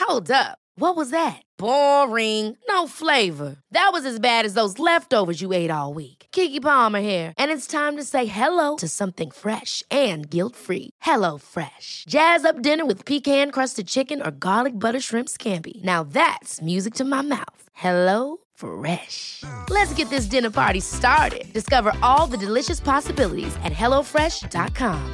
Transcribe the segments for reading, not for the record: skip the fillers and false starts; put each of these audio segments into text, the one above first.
Hold up. What was that? Boring. No flavor. That was as bad as those leftovers you ate all week. Keke Palmer here, and it's time to say hello to something fresh and guilt-free. Hello Fresh. Jazz up dinner with pecan-crusted chicken or garlic butter shrimp scampi. Now that's music to my mouth. Hello Fresh. Let's get this dinner party started. Discover all the delicious possibilities at hellofresh.com.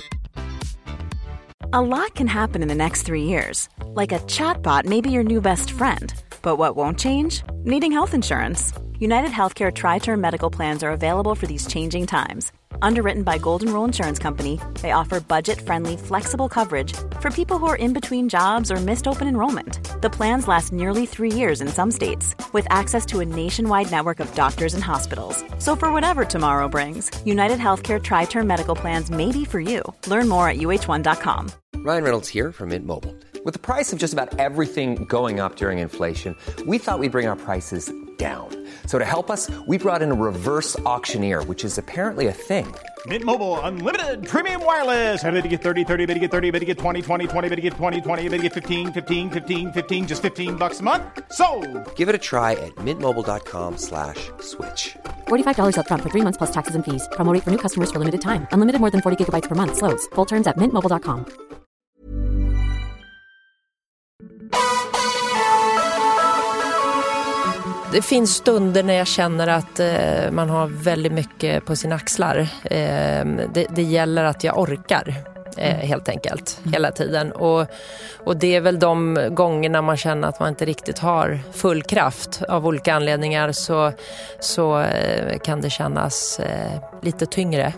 A lot can happen in the next 3 years. Like a chatbot may be your new best friend. But what won't change? Needing health insurance. United Healthcare Tri-Term Medical Plans are available for these changing times. Underwritten by Golden Rule Insurance Company, they offer budget-friendly, flexible coverage for people who are in between jobs or missed open enrollment. The plans last nearly 3 years in some states, with access to a nationwide network of doctors and hospitals. So for whatever tomorrow brings, United Healthcare Tri-Term Medical Plans may be for you. Learn more at uh1.com. Ryan Reynolds here from Mint Mobile. With the price of just about everything going up during inflation, we thought we'd bring our prices down. So to help us, we brought in a reverse auctioneer, which is apparently a thing. Mint Mobile Unlimited Premium Wireless. How to get 30, 30, bit to get 30, bit to get 20, 20, 20, bit to get 20, 20, bit to get 15, 15, 15, 15, just $15 a month? Sold! Give it a try at mintmobile.com/switch. $45 up front for 3 months plus taxes and fees. Promo rate for new customers for limited time. Unlimited more than 40 gigabytes per month. Slows full terms at mintmobile.com. Det finns stunder när jag känner att man har väldigt mycket på sina axlar. Det gäller att jag orkar helt enkelt hela tiden. Och det är väl de gångerna man känner att man inte riktigt har full kraft av olika anledningar, så kan det kännas lite tyngre.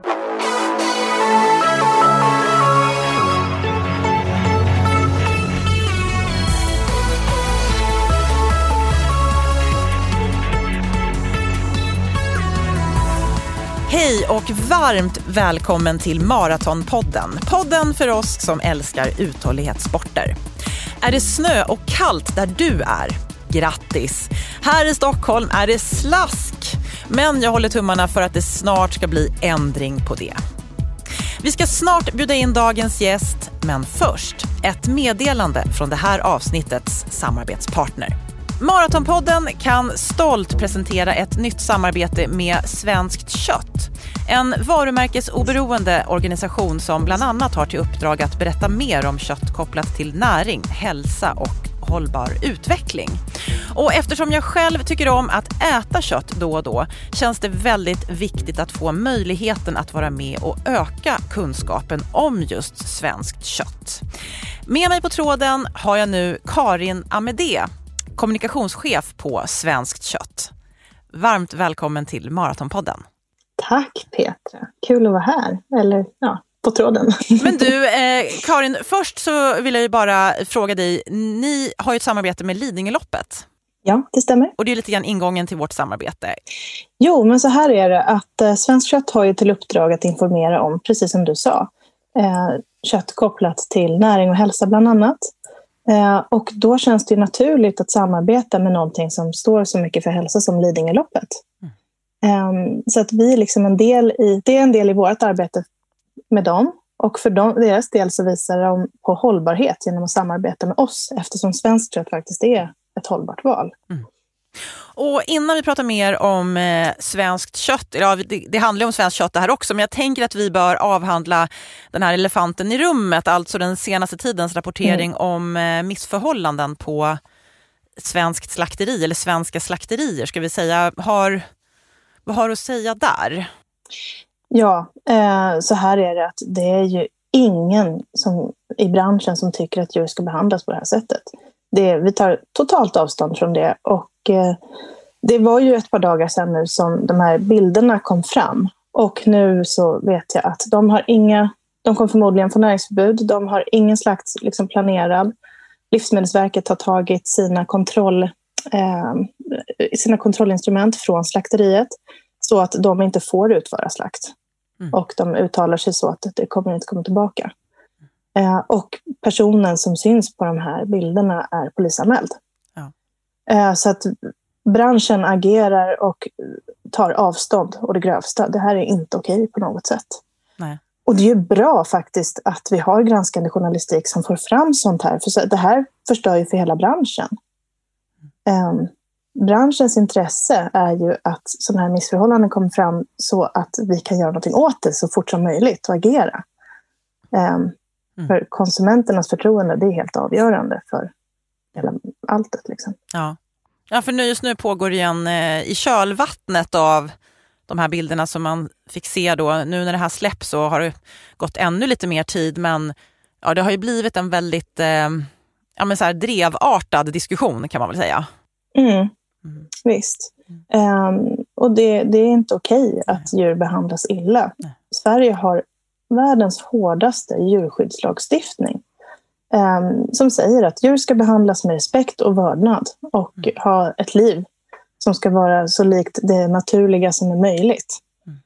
Hej och varmt välkommen till Maratonpodden. Podden för oss som älskar uthållighetssporter. Är det snö och kallt där du är? Grattis! Här i Stockholm är det slask. Men jag håller tummarna för att det snart ska bli ändring på det. Vi ska snart bjuda in dagens gäst, men först ett meddelande från det här avsnittets samarbetspartner. Maratonpodden kan stolt presentera ett nytt samarbete med Svenskt Kött. En varumärkesoberoende organisation som bland annat har till uppdrag att berätta mer om kött kopplat till näring, hälsa och hållbar utveckling. Och eftersom jag själv tycker om att äta kött då och då, känns det väldigt viktigt att få möjligheten att vara med och öka kunskapen om just svenskt kött. Med mig på tråden har jag nu Karin Amedé, kommunikationschef på Svenskt Kött. Varmt välkommen till Maratonpodden. Tack Petra, kul att vara här, eller ja, på tråden. Men du, Karin, först så vill jag ju bara fråga dig, ni har ju ett samarbete med Lidingöloppet. Ja, det stämmer. Och det är lite grann ingången till vårt samarbete. Jo, men så här är det att Svenskt Kött har ju till uppdrag att informera om, precis som du sa, kött kopplat till näring och hälsa bland annat. Och då känns det ju naturligt att samarbeta med någonting som står så mycket för hälsa som Lidingöloppet. Så att vi är liksom det är en del i vårt arbete med dem. Och för deras del så visar de på hållbarhet genom att samarbeta med oss, eftersom Svenskt Kött faktiskt är ett hållbart val. Mm. Och innan vi pratar mer om svenskt kött, ja, det handlar om svenskt kött det här också, men jag tänker att vi bör avhandla den här elefanten i rummet, alltså den senaste tidens rapportering om missförhållanden på svenskt slakteri, eller svenska slakterier ska vi säga. Vad har du att säga där? Ja, så här är det att det är ju ingen i branschen som tycker att djur ska behandlas på det här sättet. Vi tar totalt avstånd från det, och det var ju ett par dagar sedan nu som de här bilderna kom fram, och nu så vet jag att de kommer förmodligen få näringsförbud, de har ingen slakt liksom planerad. Livsmedelsverket har tagit sina kontrollinstrument från slakteriet så att de inte får utföra slakt. Och de uttalar sig så att det kommer inte komma tillbaka. Och personen som syns på de här bilderna är polisanmäld. Ja. Så att branschen agerar och tar avstånd och det grövsta. Det här är inte okej på något sätt. Nej. Och det är ju bra faktiskt att vi har granskande journalistik som får fram sånt här. För det här förstör ju för hela branschen. Branschens intresse är ju att sådana här missförhållanden kommer fram så att vi kan göra någonting åt det så fort som möjligt och agera. För konsumenternas förtroende, det är helt avgörande för hela alltet. Liksom. Ja, för just nu pågår det igen i kölvattnet av de här bilderna som man fick se då. Nu när det här släpps så har det gått ännu lite mer tid, men det har ju blivit en väldigt så här drevartad diskussion, kan man väl säga. Visst. Och det är inte okej att djur behandlas illa. Sverige har världens hårdaste djurskyddslagstiftning som säger att djur ska behandlas med respekt och vördnad och ha ett liv som ska vara så likt det naturliga som är möjligt.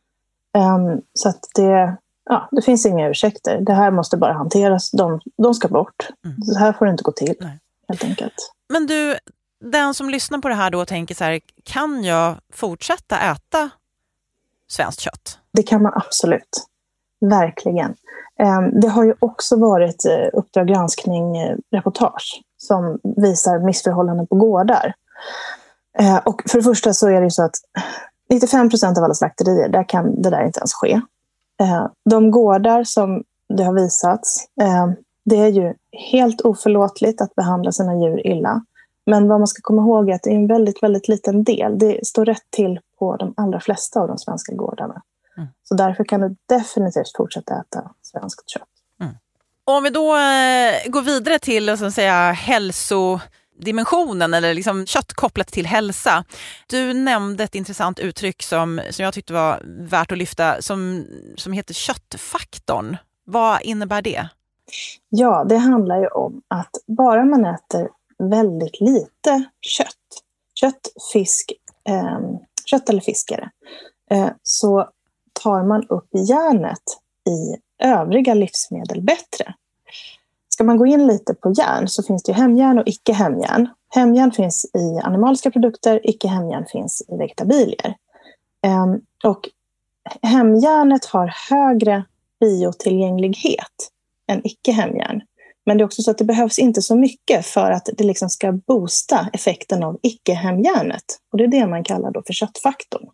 Så att det finns inga ursäkter. Det här måste bara hanteras. De ska bort. Så här får det inte gå till, helt enkelt. Men du, den som lyssnar på det här då tänker så här, kan jag fortsätta äta svenskt kött? Det kan man absolut. Verkligen. Det har ju också varit Uppdrag granskning-reportage som visar missförhållanden på gårdar. Och för det första så är det ju så att 95% av alla slakterier, där kan det där inte ens ske. De gårdar som det har visats, det är ju helt oförlåtligt att behandla sina djur illa. Men vad man ska komma ihåg är att det är en väldigt, väldigt liten del. Det står rätt till på de allra flesta av de svenska gårdarna. Så därför kan du definitivt fortsätta äta svenskt kött. Om vi då går vidare till så att säga, hälsodimensionen eller liksom kött kopplat till hälsa. Du nämnde ett intressant uttryck som jag tyckte var värt att lyfta som heter köttfaktorn. Vad innebär det? Ja, det handlar ju om att bara man äter väldigt lite kött, fisk, kött eller fiskare, så tar man upp järnet i övriga livsmedel bättre. Ska man gå in lite på järn så finns det ju hemjärn och icke-hemjärn. Hemjärn finns i animaliska produkter, icke-hemjärn finns i vegetabilier. Och hemjärnet har högre biotillgänglighet än icke-hemjärn. Men det är också så att det behövs inte så mycket för att det liksom ska boosta effekten av icke-hemjärnet. Och det är det man kallar då för köttfaktorn.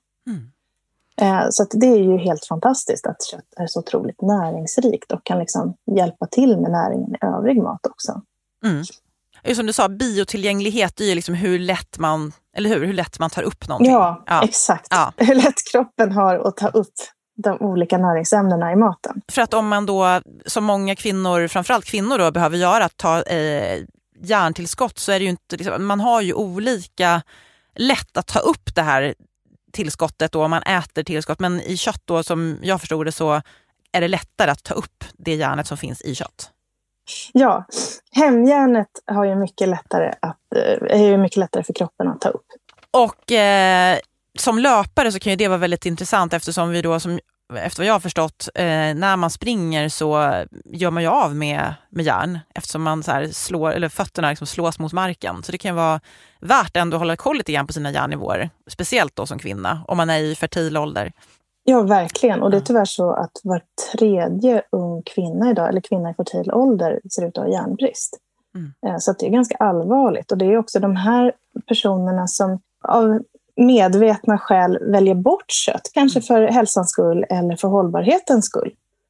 Så att det är ju helt fantastiskt att kött är så otroligt näringsrikt och kan liksom hjälpa till med näringen i övrig mat också. Som du sa, biotillgänglighet är ju liksom hur lätt man tar upp någonting. Ja. Exakt. Ja. Hur lätt kroppen har att ta upp de olika näringsämnena i maten. För att om man då, som många kvinnor, framförallt kvinnor då, behöver göra, att ta järntillskott, så är det ju inte, liksom, man har ju olika lätt att ta upp det här tillskottet då, om man äter tillskott. Men i kött då, som jag förstod det, så är det lättare att ta upp det järnet som finns i kött. Ja, hemjärnet har ju mycket lättare är ju mycket lättare för kroppen att ta upp. Och som löpare så kan ju det vara väldigt intressant, eftersom vi då, efter vad jag har förstått, när man springer så gör man ju av med järn, eftersom man så här slår, eller fötterna liksom slås mot marken. Så det kan vara värt ändå att hålla koll lite grann på sina järnnivåer, speciellt då som kvinna, om man är i fertil ålder. Ja, verkligen. Och det är tyvärr så att var tredje ung kvinna idag, eller kvinna i fertil ålder, ser ut att ha järnbrist. Så att det är ganska allvarligt. Och det är också de här personerna som av medvetna skäl väljer bort kött, kanske för hälsans skull eller för hållbarhetens skull.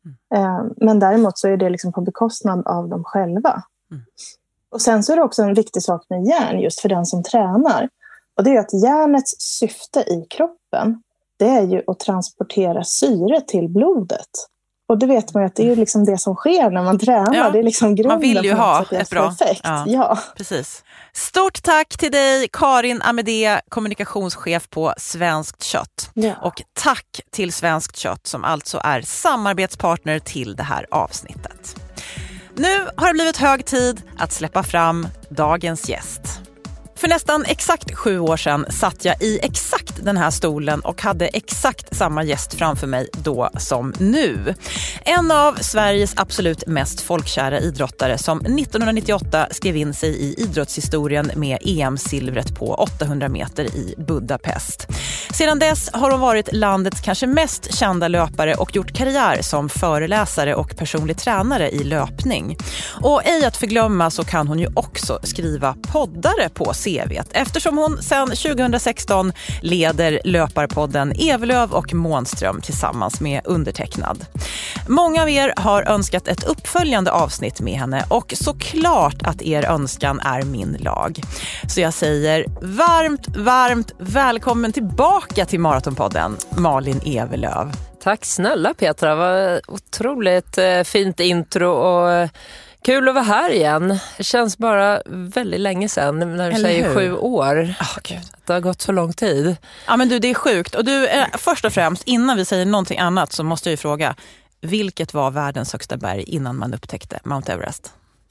Men däremot så är det liksom på bekostnad av dem själva. Och sen så är det också en viktig sak med järn just för den som tränar. Och det är att järnets syfte i kroppen, det är ju att transportera syre till blodet. Och det vet man ju att det är ju liksom det som sker när man tränar. Ja, det är liksom grunden. Man vill ju ha ett bra effekt. Ja, precis. Stort tack till dig, Karin Amedé, kommunikationschef på Svenskt Kött. Ja. Och tack till Svenskt Kött som alltså är samarbetspartner till det här avsnittet. Nu har det blivit hög tid att släppa fram dagens gäst. För nästan exakt 7 år sedan satt jag i exakt den här stolen och hade exakt samma gäst framför mig då som nu. En av Sveriges absolut mest folkkära idrottare som 1998 skrev in sig i idrottshistorien med EM-silvret på 800 meter i Budapest. Sedan dess har hon varit landets kanske mest kända löpare och gjort karriär som föreläsare och personlig tränare i löpning. Och ej att förglömma så kan hon ju också skriva poddare på CV:t eftersom hon sedan 2016 leder löparpodden Evelöv och Månström tillsammans med undertecknad. Många av er har önskat ett uppföljande avsnitt med henne och såklart att er önskan är min lag. Så jag säger varmt välkommen tillbaka till Maratonpodden, Malin Evelöv. Tack snälla Petra, vad otroligt fint intro och kul att vara här igen. Det känns bara väldigt länge sedan när du säger 7 år. Gud. Det har gått så lång tid. Ja men du, det är sjukt. Och du, först och främst, innan vi säger någonting annat så måste jag ju fråga, vilket var världens högsta berg innan man upptäckte Mount Everest?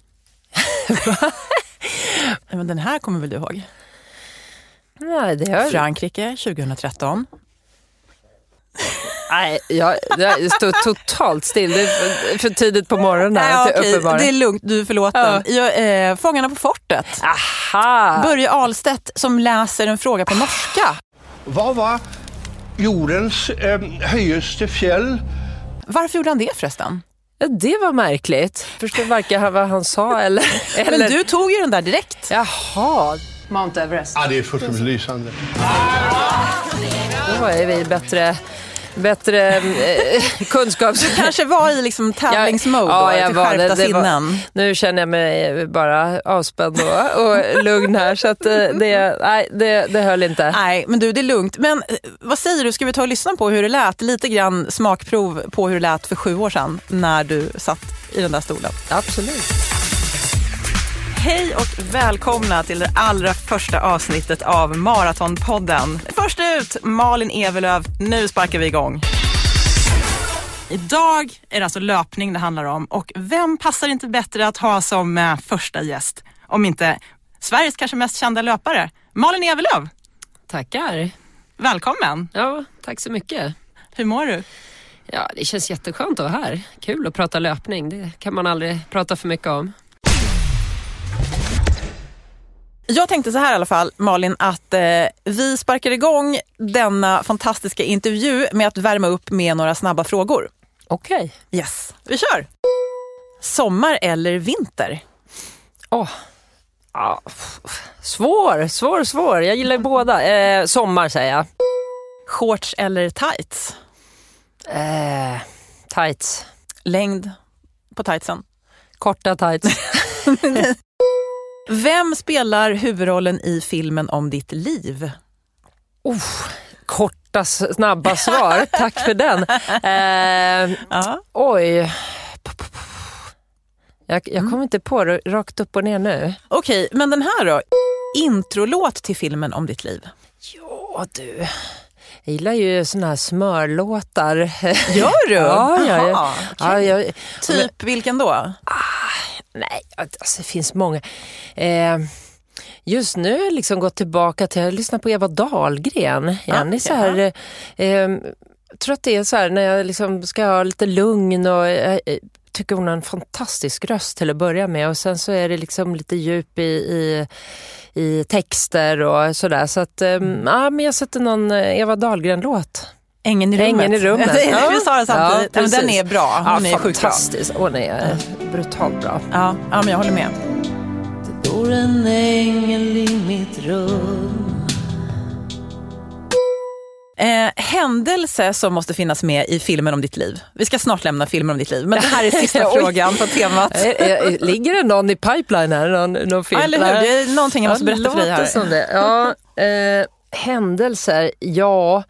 Men den här kommer väl du ihåg? Nej, det har... Frankrike 2013. Nej, jag står totalt still. Det är för tidigt på morgonen. Ja, det är lugnt, du är förlåten. Ja. Fångarna på fortet. Aha. Börje Ahlstedt som läser en fråga på norska. Vad var jordens högsta fjäll? Varför gjorde han det förresten? Ja, det var märkligt. Förstår varken vad han sa eller... Men du tog ju den där direkt. Jaha. Mount Everest. Ja, det är fullständigt lysande. Då är vi bättre kunskaps... Du kanske var i liksom tävlingsmode och till skärpta sinnen. Nu känner jag mig bara avspänd och lugn här så att det höll inte. Nej, men du, det är lugnt. Men vad säger du, ska vi ta och lyssna på hur det lät? Lite grann smakprov på hur det lät för 7 år sedan när du satt i den där stolen. Absolut. Hej och välkomna till det allra första avsnittet av Maratonpodden. Först ut, Malin Evelöv. Nu sparkar vi igång. Idag är det alltså löpning det handlar om. Och vem passar inte bättre att ha som första gäst? Om inte Sveriges kanske mest kända löpare, Malin Evelöv. Tackar. Välkommen. Ja, tack så mycket. Hur mår du? Ja, det känns jätteskönt att vara här. Kul att prata löpning. Det kan man aldrig prata för mycket om. Jag tänkte så här i alla fall, Malin, att vi sparkar igång denna fantastiska intervju med att värma upp med några snabba frågor. Okej. Yes, vi kör! Sommar eller vinter? Svår. Jag gillar båda. Sommar säger jag. Shorts eller tights? Tights. Längd på tightsen? Korta tights. Vem spelar huvudrollen i filmen om ditt liv? Korta, snabba svar. Tack för den. Oj. Jag kommer inte på det rakt upp och ner nu. Okej, men den här då? Introlåt till filmen om ditt liv. Ja, du. Jag gillar ju såna här smörlåtar. Gör du? Ja. Typ vilken då? Nej, alltså det finns många. Just nu har jag liksom gått tillbaka till att lyssna på Eva Dahlgren. Jag så här, tror att det är så här när jag liksom ska ha lite lugn och tycker hon har en fantastisk röst till att börja med. Och sen så är det liksom lite djup i texter och sådär. Så att, men jag sätter någon Eva Dahlgren-låt. Ängen i rummet. Vi sa det samtidigt. Ja, men den är bra. Hon är fantastisk. Hon är brutalt bra. Ja, men jag håller med. Det går en ängel i mitt rum. Händelse som måste finnas med i filmen om ditt liv. Vi ska snart lämna filmen om ditt liv. Men det här är sista frågan på temat. Ligger det någon i pipeline här? Någon film? Eller hur? Det är någonting jag måste berätta för dig här. Som det. Ja, händelser. Ja.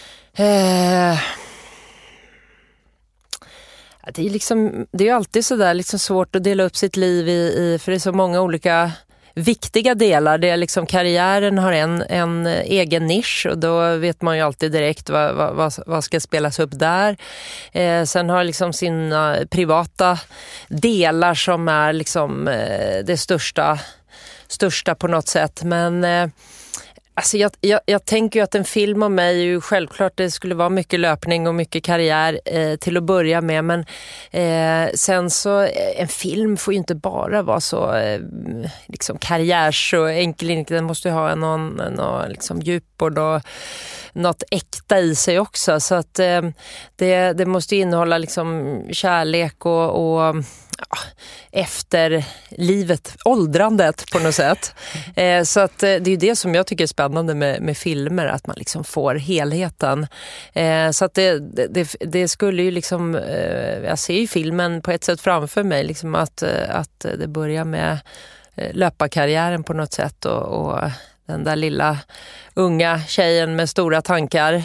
Det är liksom, det är ju alltid så där liksom svårt att dela upp sitt liv i för det är så många olika viktiga delar. Det är liksom karriären har en egen nisch och då vet man ju alltid direkt vad ska spelas upp där. Sen har liksom sina privata delar som är liksom det största på något sätt. Men Alltså jag tänker ju att en film om mig ju självklart det skulle vara mycket löpning och mycket karriär till att börja med, men sen så en film får ju inte bara vara så liksom karriärs och enkel, den måste ju ha någon liksom djup och något äkta i sig också, så att det måste innehålla liksom kärlek och efter livet, åldrandet på något sätt. Så att det är det som jag tycker är spännande med filmer, att man liksom får helheten. Så att det skulle ju liksom, jag ser ju filmen på ett sätt framför mig, liksom att det börjar med löparkarriären på något sätt och den där lilla unga tjejen med stora tankar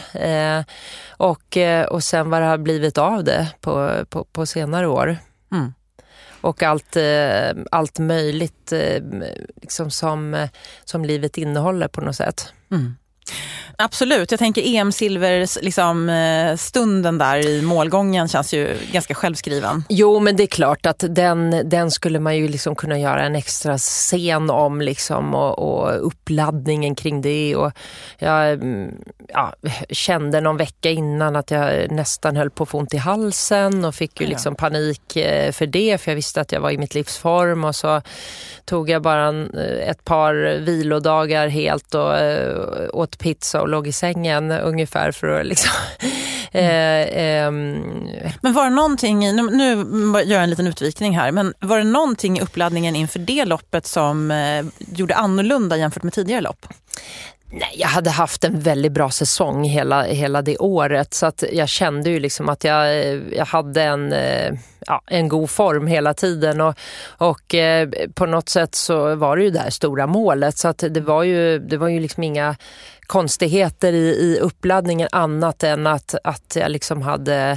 och sen vad det har blivit av det på senare år. Mm. Och allt möjligt liksom som livet innehåller på något sätt. Mm. Absolut, jag tänker EM-silvers liksom, stunden där i målgången känns ju ganska självskriven. Jo, men det är klart att den skulle man ju liksom kunna göra en extra scen om liksom, och uppladdningen kring det. Och jag kände någon vecka innan att jag nästan höll på att få ont i halsen och fick ju liksom panik för det, för jag visste att jag var i mitt livsform, och så tog jag bara ett par vilodagar helt och åt pizza och låg i sängen ungefär för att liksom... Men var det någonting, nu gör jag en liten utvikning här, men var det någonting i uppladdningen inför det loppet som gjorde annorlunda jämfört med tidigare lopp? Nej, jag hade haft en väldigt bra säsong hela det året, så att jag kände ju liksom att jag hade en god form hela tiden och på något sätt så var det ju det här stora målet, så att det var ju liksom inga konstigheter i uppladdningen annat än att jag liksom hade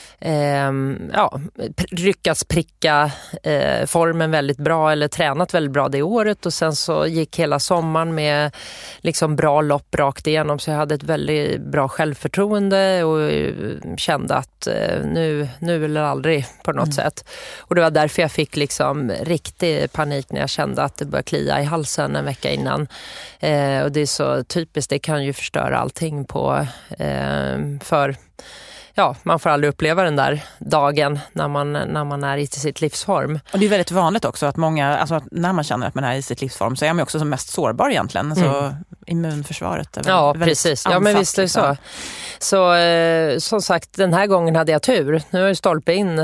lyckats pricka formen väldigt bra eller tränat väldigt bra det året, och sen så gick hela sommaren med liksom bra lopp rakt igenom, så jag hade ett väldigt bra självförtroende och kände att nu eller aldrig på något sätt. Och det var därför jag fick liksom riktig panik när jag kände att det började klia i halsen en vecka innan. Och det är så typiskt, det kan ju förstöra allting man får aldrig uppleva den där dagen när man är i sitt livsform. Och det är väldigt vanligt också att många, alltså att när man känner att man är i sitt livsform så är man också som mest sårbar egentligen. Alltså immunförsvaret är väldigt precis. Ja, men visst är det så. Så som sagt, den här gången hade jag tur. Nu är det stolpe in.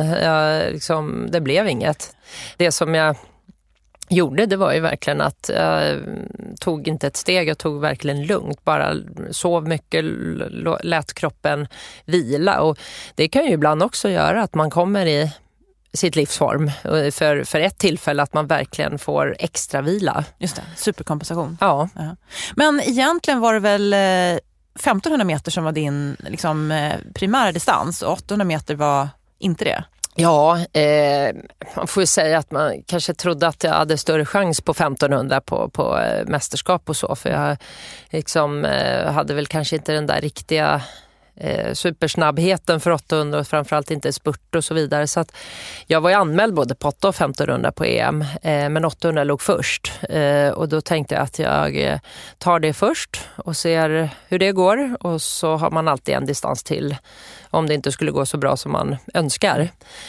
Det blev inget. Det som jag gjorde, det var ju verkligen att jag tog inte ett steg, jag tog verkligen lugnt, bara sov mycket, lät kroppen vila, och det kan ju ibland också göra att man kommer i sitt livsform för ett tillfälle, att man verkligen får extra vila. Just det, superkompensation. Ja. Men egentligen var det väl 1500 meter som var din liksom, primära distans och 800 meter var inte det? Ja, man får ju säga att man kanske trodde att jag hade större chans på 1500 på mästerskap och så, för jag liksom hade väl kanske inte den där riktiga supersnabbheten för 800 och framförallt inte spurt och så vidare, så att jag var ju anmäld både på 8 och 1500 på EM, men 800 låg först, och då tänkte jag att jag tar det först och ser hur det går, och så har man alltid en distans till om det inte skulle gå så bra som man önskar.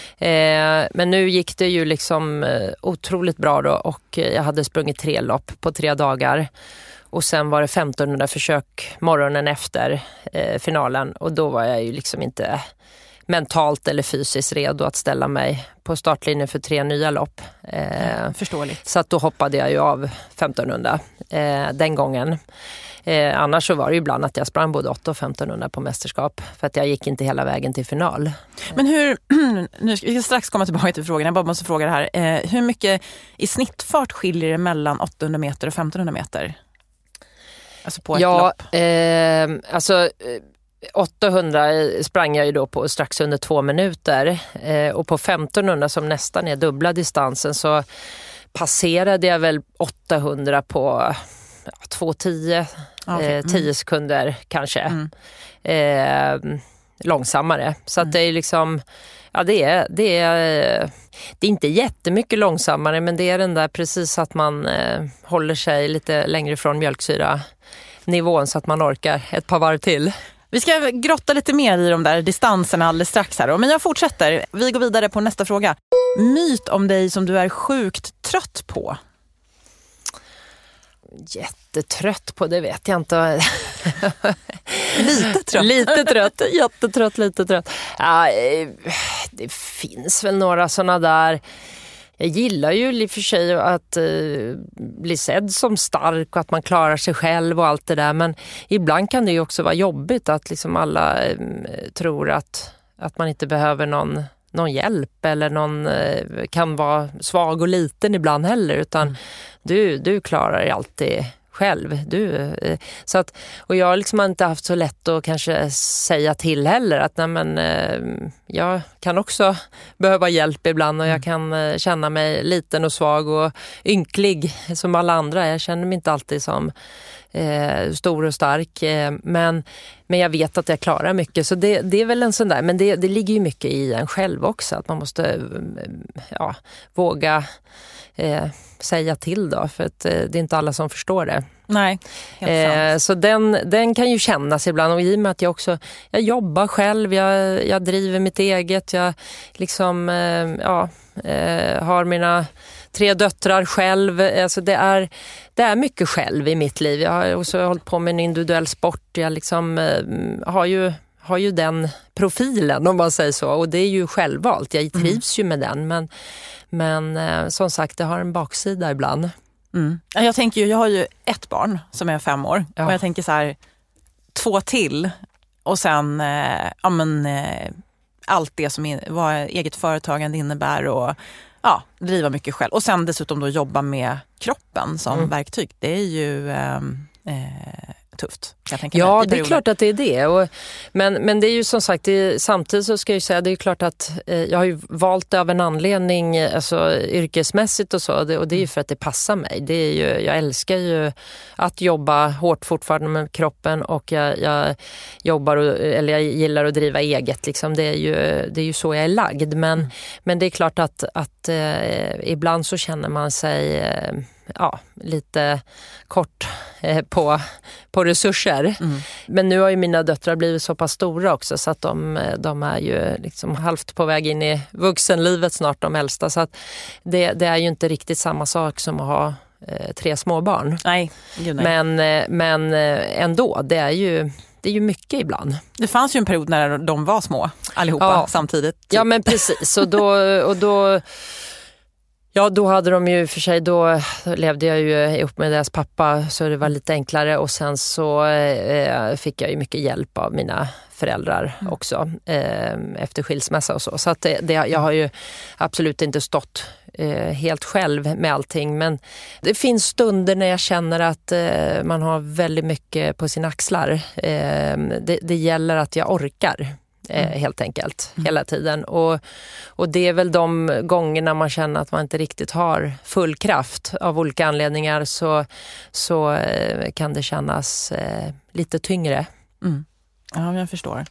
Men nu gick det ju liksom otroligt bra då, och jag hade sprungit 3 lopp på 3 dagar. Och sen var det 1500 försök morgonen efter finalen, och då var jag ju liksom inte mentalt eller fysiskt redo att ställa mig på startlinjen för 3 nya lopp. Förståeligt. Så att då hoppade jag ju av 1500 den gången. Annars så var det ju ibland att jag sprang både 8 och 1500 på mästerskap, för att jag gick inte hela vägen till final. Men nu ska vi strax komma tillbaka till frågan, jag bara måste fråga det här. Hur mycket i snittfart skiljer det mellan 800 meter och 1500 meter? Alltså på ett lopp? Alltså 800 sprang jag ju då på strax under 2 minuter, och på 1500 som nästan är dubbla distansen så passerade jag väl 800 på 2:10, 10 sekunder kanske. Långsammare. Så att det är liksom, ja, det är inte jättemycket långsammare, men det är den där precis att man håller sig lite längre från mjölksyra nivån så att man orkar ett par varv till. Vi ska grotta lite mer i de där distanserna alldeles strax här. Men jag fortsätter. Vi går vidare på nästa fråga. Myt om dig som du är sjukt trött på? Jättetrött på, det vet jag inte. Lite trött. Lite trött, jättetrött, lite trött. Ja, det finns väl några såna där. Jag gillar ju i och för sig att bli sedd som stark och att man klarar sig själv och allt det där. Men ibland kan det ju också vara jobbigt att liksom alla tror att man inte behöver någon hjälp eller någon kan vara svag och liten ibland heller. Utan du klarar dig alltid själv. Så att, och jag har liksom inte haft så lätt att kanske säga till heller att nej men, jag kan också behöva hjälp ibland och jag kan känna mig liten och svag och ynklig som alla andra. Jag känner mig inte alltid som stor och stark, men jag vet att jag klarar mycket, så det är väl en sån där, men det ligger ju mycket i en själv också, att man måste våga säga till då, för att det är inte alla som förstår det. Nej, så den kan ju kännas ibland, och i och med att jag jobbar själv, jag driver mitt eget, jag liksom har mina 3 döttrar själv, alltså det är mycket själv i mitt liv. Jag har också hållit på med en individuell sport, jag liksom har ju den profilen om man säger så, och det är ju självvalt, jag trivs ju med den, men som sagt, det har en baksida ibland. Jag tänker ju, jag har ju ett barn som är 5 år och jag tänker så här, 2 till och sen allt det som vad eget företagande innebär och driva mycket själv. Och sen dessutom då jobba med kroppen som verktyg. Det är ju tufft. Ja, det är klart att det är det. Men det är ju som sagt, samtidigt så ska jag ju säga, det är ju klart att jag har ju valt det av en anledning, alltså yrkesmässigt och så, och det är ju för att det passar mig. Det är ju, jag älskar ju att jobba hårt fortfarande med kroppen, och jag jobbar eller jag gillar att driva eget liksom. Det är ju så jag är lagd, men det är klart att ibland så känner man sig lite kort på resurser. Men nu har ju mina döttrar blivit så pass stora också, så att de är ju liksom halvt på väg in i vuxenlivet snart, de äldsta, så att det är ju inte riktigt samma sak som att ha 3 småbarn. Nej. Men ändå, det är ju mycket ibland. Det fanns ju en period när de var små allihopa samtidigt. Typ. Ja, men precis. Då hade de ju för sig, då levde jag ju ihop med deras pappa, så det var lite enklare, och sen så fick jag ju mycket hjälp av mina föräldrar också efter skilsmässa och så. Så att jag har ju absolut inte stått helt själv med allting, men det finns stunder när jag känner att man har väldigt mycket på sina axlar. Det gäller att jag orkar. Helt enkelt, hela tiden. Och det är väl de gångerna man känner att man inte riktigt har full kraft av olika anledningar, så kan det kännas lite tyngre. Ja, jag förstår.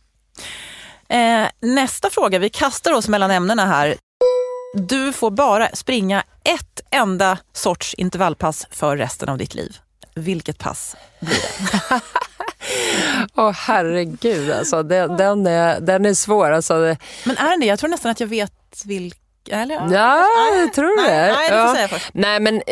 Nästa fråga, vi kastar oss mellan ämnena här. Du får bara springa ett enda sorts intervallpass för resten av ditt liv. Vilket pass blir det? Herregud, alltså, den är svår. Alltså. Men är den det? Jag tror nästan att jag vet vilka. Eller? Ja, jag tror det. Nej, det får säga först. Nej, men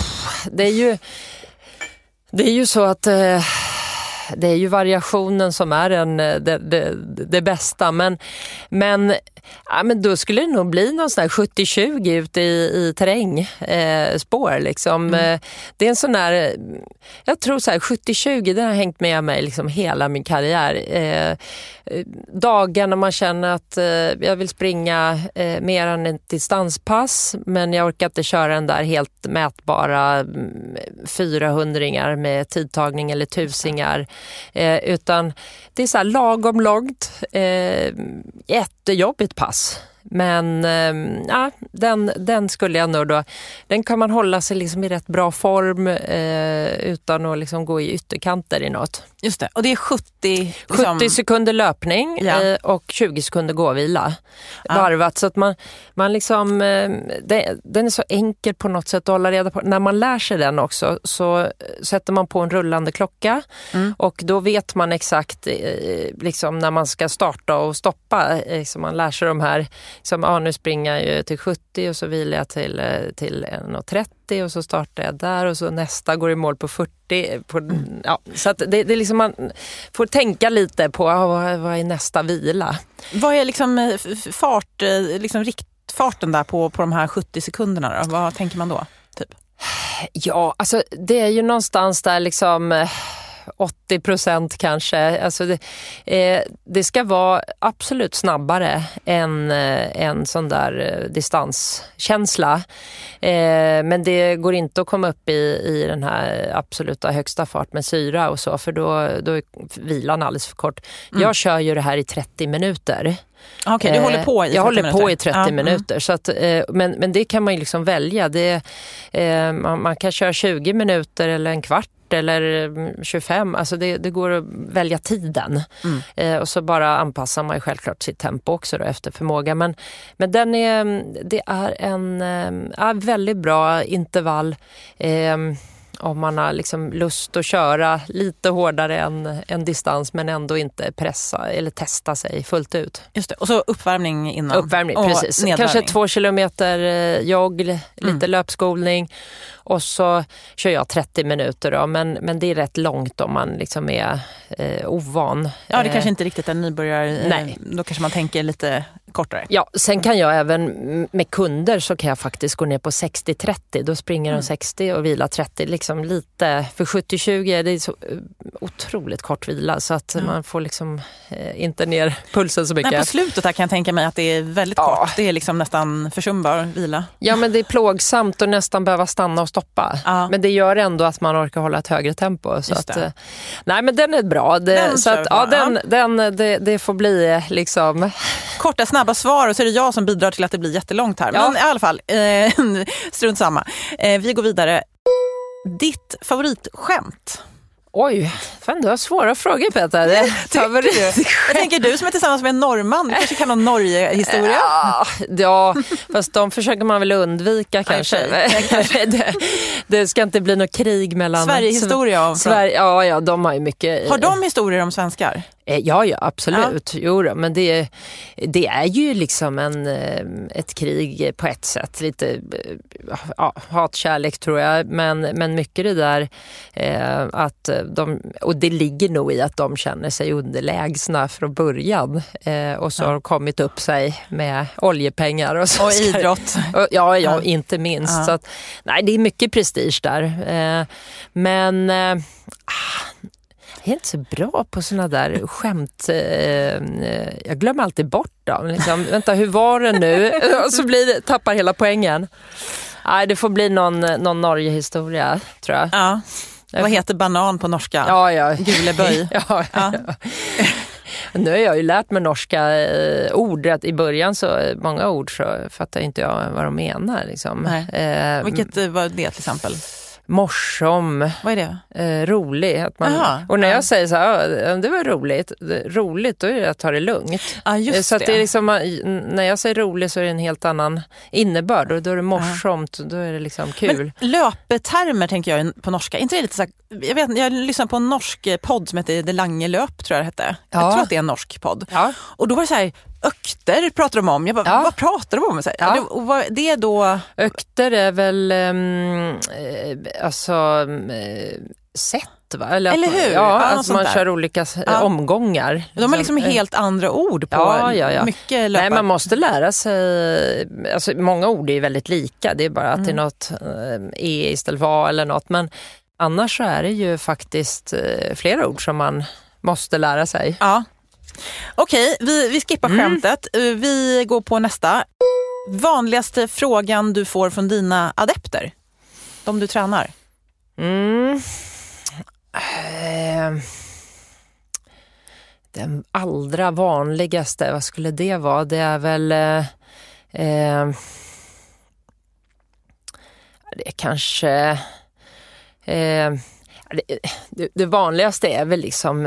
det är ju så att det är ju variationen som är det bästa. Men då skulle det nog bli någon sån här 70-20 ute i terrängspår liksom. Det är en sån här, jag tror så här 70-20, den har hängt med mig liksom hela min karriär. Dagar när man känner att jag vill springa mer än ett distanspass, men jag orkar inte köra den där helt mätbara 400-ringar med tidtagning eller tusingar, utan det är så här lagom långt, jättejobbigt pass. Men ja, den skulle jag nog då... Den kan man hålla sig liksom i rätt bra form utan att liksom gå i ytterkanter i något. Just det. Och det är 70 sekunder löpning och 20 sekunder gåvila. Varvat. Så att man liksom... Den är så enkel på något sätt att hålla reda på. När man lär sig den också så sätter man på en rullande klocka. Och då vet man exakt liksom när man ska starta och stoppa. Liksom man lär sig de här... Som, nu springer jag ju till 70 och så vilar jag till 1,30 och så startar jag där och så nästa går i mål på 40. Så att det är liksom man får tänka lite på vad är nästa vila. Vad är liksom riktfarten där på de här 70 sekunderna då? Vad tänker man då? Typ? Ja, alltså det är ju någonstans där liksom... 80% kanske. Alltså det ska vara absolut snabbare än en sån där distanskänsla. Men det går inte att komma upp i den här absoluta högsta fart med syra och så, för då är vilan alldeles för kort. Jag kör ju det här i 30 minuter. Okej, du håller på i 30 minuter? Jag håller på i 30 minuter. Så att, men det kan man ju liksom välja. Man kan köra 20 minuter eller en kvart eller 25, alltså det går att välja tiden. Och så bara anpassar man ju självklart sitt tempo också då efter förmåga. Men det är en väldigt bra intervall om man har liksom lust att köra lite hårdare än distans men ändå inte pressa eller testa sig fullt ut. Just det. Och så uppvärmning innan. Uppvärmning, precis. Kanske 2 kilometer jogg, lite löpskolning och så kör jag 30 minuter då. Men det är rätt långt om man liksom är ovan. Ja, det kanske inte riktigt en nybörjare. Nej. Då kanske man tänker lite kortare. Ja, sen kan jag även med kunder så kan jag faktiskt gå ner på 60-30. Då springer de 60 och vila 30. Liksom lite, för 70-20 det är så otroligt kort vila så att man får liksom inte ner pulsen så mycket. Nej, på slutet här kan jag tänka mig att det är väldigt kort. Det är liksom nästan försumbar vila. Ja, men det är plågsamt att nästan behöva stanna och stoppa. Men det gör ändå att man orkar hålla ett högre tempo. Så att, nej, men den är bra. Det får bli liksom... Korta, snabba svar och så är det jag som bidrar till att det blir jättelångt här. Men i alla fall, strunt samma. Vi går vidare. Ditt favoritskämt? Oj, fan du har svåra frågor, Peter. Jag tänker du som är tillsammans med en norrman, du kanske kan någon Norge-historia? Ja, fast de försöker man väl undvika kanske. Det ska inte bli något krig mellan... Sverige-historia om... Ja, de har ju mycket... Har de historier om svenskar? Ja, absolut. Ja. Jo då, men det är ju liksom ett krig på ett sätt. Lite hatkärlek tror jag. Men mycket det där att och det ligger nog i att de känner sig underlägsna från början. Och så har de kommit upp sig med oljepengar. Och idrott. Ja, inte minst. Så att, nej, det är mycket prestige där. Men... Jag är inte så bra på såna där skämt. Jag glömmer alltid bort dem. Liksom, vänta, hur var det nu? Och så tappar hela poängen. Nej, det får bli någon Norge-historia, tror jag. Ja. Vad heter banan på norska? Ja. Guleböj. Ja. Nu har jag ju lärt mig norska ord. Att i början så många ord så fattar inte jag vad de menar. Liksom. Vilket var det till exempel? Morsom. Vad är det? Rolig. Att och när jag säger så här, det var roligt, då är det att ta det lugnt. Just så att det är liksom, när jag säger rolig så är det en helt annan innebörd. Och då är det morsomt, då är det liksom kul. Men löpetermer tänker jag på norska. Inte det lite så här, jag lyssnade på en norsk podd som heter Det Lange Löp, tror jag det hette. Jag tror att det är en norsk podd. Ja. Och då var det så här, ökter pratar de om. Jag bara, vad pratar de om? Så här, det är då... Ökter är väl sätt, va? Eller hur? Ja, alltså man kör olika omgångar. De har liksom helt andra ord på mycket löpar. Nej, man måste lära sig... Alltså, många ord är väldigt lika. Det är bara att det är något istället för eller något. Men annars så är det ju faktiskt flera ord som man måste lära sig. Ja. Okej, vi skippar skämtet. Vi går på nästa. Vanligaste frågan du får från dina adepter? De du tränar? Den allra vanligaste, vad skulle det vara? Det är väl Det kanske... Det vanligaste är väl liksom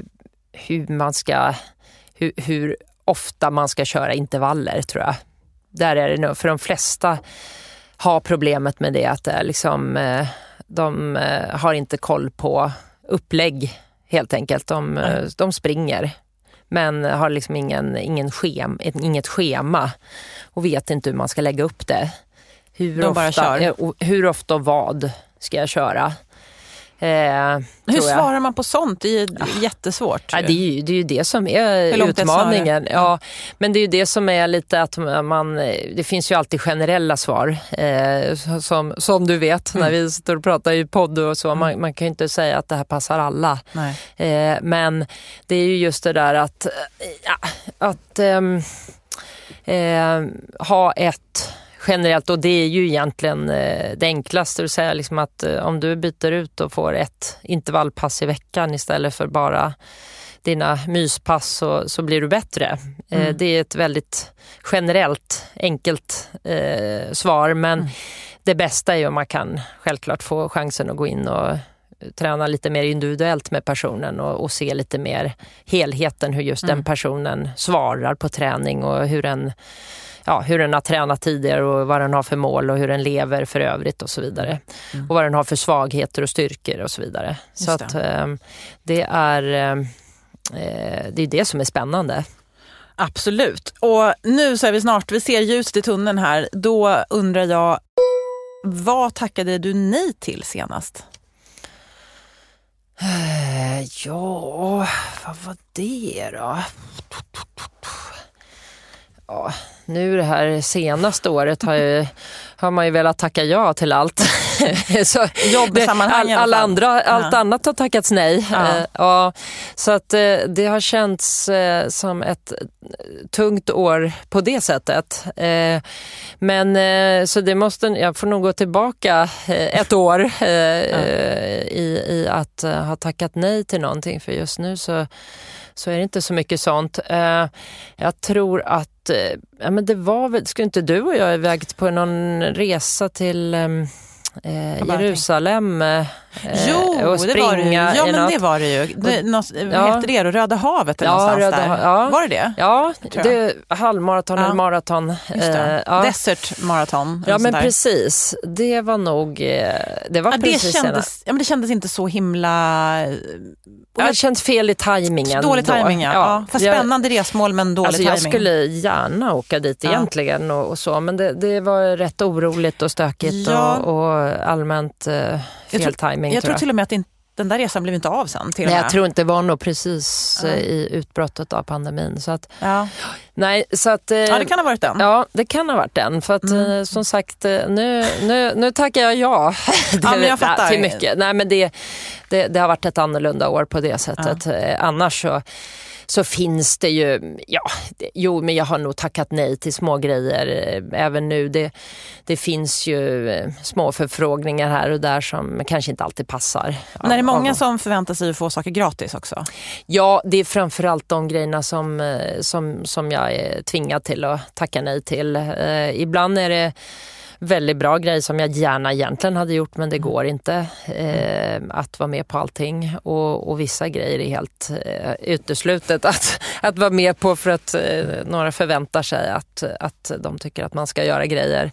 hur ofta man ska köra intervaller, tror jag. Där är det nog, för de flesta har problemet med det att det är liksom, de har inte koll på upplägg helt enkelt. De springer men har liksom inget schema och vet inte hur man ska lägga upp det. Hur ofta och vad ska jag köra? Hur svarar man på sånt? Det är jättesvårt. Ja, det är ju det som är utmaningen. Ja, men det är ju det som är lite att det finns ju alltid generella svar. Som du vet när vi står och pratar i podd och så. Man kan ju inte säga att det här passar alla. Men det är ju just det där att ha ett generellt, och det är ju egentligen det enklaste att säga liksom att om du byter ut och får ett intervallpass i veckan istället för bara dina myspass så blir du bättre. Det är ett väldigt generellt, enkelt svar, men det bästa är om man kan självklart få chansen att gå in och träna lite mer individuellt med personen och se lite mer helheten, hur just den personen svarar på träning och hur den har tränat tidigare och vad den har för mål och hur den lever för övrigt och så vidare. Och vad den har för svagheter och styrkor och så vidare. Så att det är det som är spännande. Absolut. Och nu så är vi ser ljuset i tunneln här. Då undrar jag, vad tackade du nej till senast? Ja, vad var det då? Ja, nu det här senaste året har man ju velat tacka ja till allt. Så allt annat har tackats nej. Så att det har känts som ett tungt år på det sättet. Men så jag får nog gå tillbaka ett år i att ha tackat nej till någonting, för just nu så är det inte så mycket sånt. Jag tror att men det var väl, skulle inte du och jag iväg på någon resa till Jerusalem och springa? Ja, men det var det ju. Heter det då? Röda havet eller någonstans där? Var det det? Ja, det halvmaraton eller maraton. Desert maraton. Ja, men precis. Det var nog... Det var precis det kändes inte så himla... Det känns fel i tajmingen. Dålig tajming, ja. Fast spännande resmål, men dålig tajming. Jag skulle gärna åka dit egentligen och så, men det var rätt oroligt och stökigt och allmänt fel tajming. Jag tror till och med att den där resan blev inte av sen. Nej, jag tror inte, det var nog precis i utbrottet av pandemin. Så att, nej, så att, det kan ha varit den. Ja, det kan ha varit den. För att som sagt, nu tackar jag men jag fattar. Till mycket. Nej, men det har varit ett annorlunda år på det sättet. Annars så finns det ju, men jag har nog tackat nej till små grejer även nu. Det finns ju små förfrågningar här och där som kanske inte alltid passar. Men är det många som förväntar sig att få saker gratis också? Ja, det är framförallt de grejerna som jag är tvingad till att tacka nej till. Ibland är det väldigt bra grej som jag gärna egentligen hade gjort, men det går inte att vara med på allting, och vissa grejer är helt uteslutet att vara med på för att några förväntar sig att de tycker att man ska göra grejer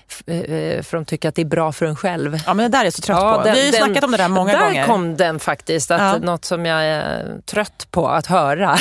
för de tycker att det är bra för en själv. Ja, men det där är så trött på. Vi har ju snackat om det där många gånger. Där kom den faktiskt, något som jag är trött på att höra.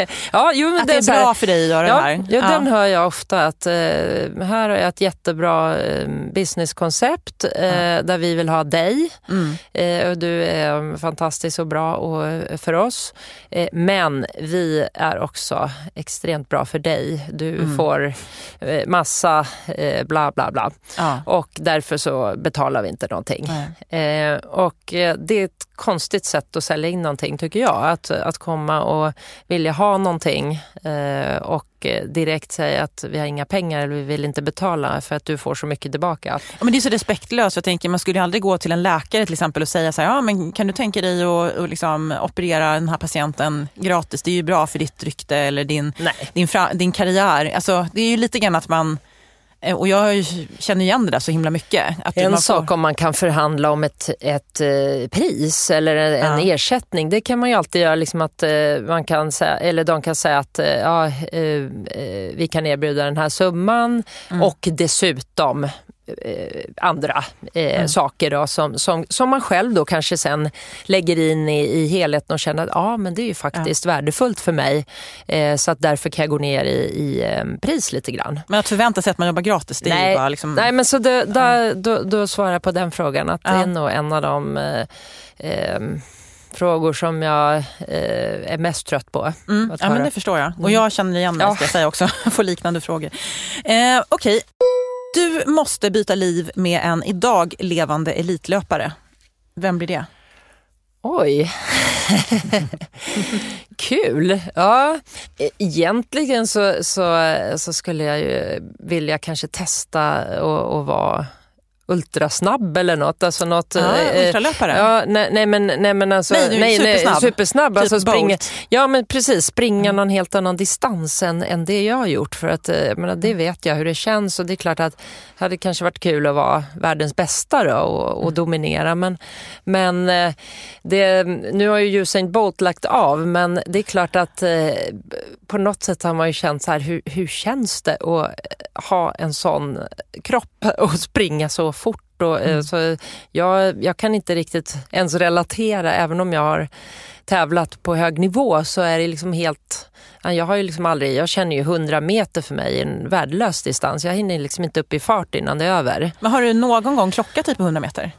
Men att det är bra för dig att göra det här. Ja, den hör jag ofta, att här har jag ett jättebra businesskoncept där vi vill ha dig. Och du är fantastisk och bra för oss. Men vi är också extremt bra för dig. Du får massa bla bla bla. Och därför så betalar vi inte någonting. Och det är ett konstigt sätt att sälja in någonting, tycker jag. Att komma och vilja ha någonting och direkt säga att vi har inga pengar eller vi vill inte betala för att du får så mycket tillbaka. Ja, men det är så respektlöst. Jag tänker, man skulle aldrig gå till en läkare till exempel och säga så här, men kan du tänka dig att liksom operera den här patienten gratis? Det är ju bra för ditt rykte eller din karriär. Alltså, det är ju lite grann att man Och jag känner igen det där så himla mycket. Att en sak om man kan förhandla om ett pris eller en ersättning, det kan man ju alltid göra, liksom att man kan säga, eller de kan säga att vi kan erbjuda den här summan och dessutom andra saker då, som man själv då kanske sen lägger in i helheten och känner att men det är ju faktiskt värdefullt för mig, så att därför kan jag gå ner i pris lite grann. Men att förvänta sig att man jobbar gratis, det är ju bara liksom... Nej, men så då svarar jag på den frågan att det är nog en av de frågor som jag är mest trött på. Ja, men det förstår jag. Och jag känner igen mig, ska jag säga också, få liknande frågor. Okej. Du måste byta liv med en idag levande elitlöpare. Vem blir det? Oj. Kul. Ja, egentligen så skulle jag ju vilja kanske testa och vara ultrasnabb eller något, alltså något ultralöpare. Ja, nej men alltså supersnabb typ alltså springa. Bolt. Ja, men precis, springa någon helt annan distans än det jag har gjort, för att det vet jag hur det känns, och det är klart att det hade kanske varit kul att vara världens bästa då och dominera, men nu har ju Usain Bolt lagt av, men det är klart att på något sätt har man ju känt så här, hur känns det att ha en sån kropp och springa så fort, och så jag kan inte riktigt ens relatera, även om jag har tävlat på hög nivå, så är det liksom helt, jag har ju liksom aldrig, jag känner ju 100 meter för mig en värdelös distans, jag hinner liksom inte upp i fart innan det är över. Men har du någon gång klockat typ 100 meter?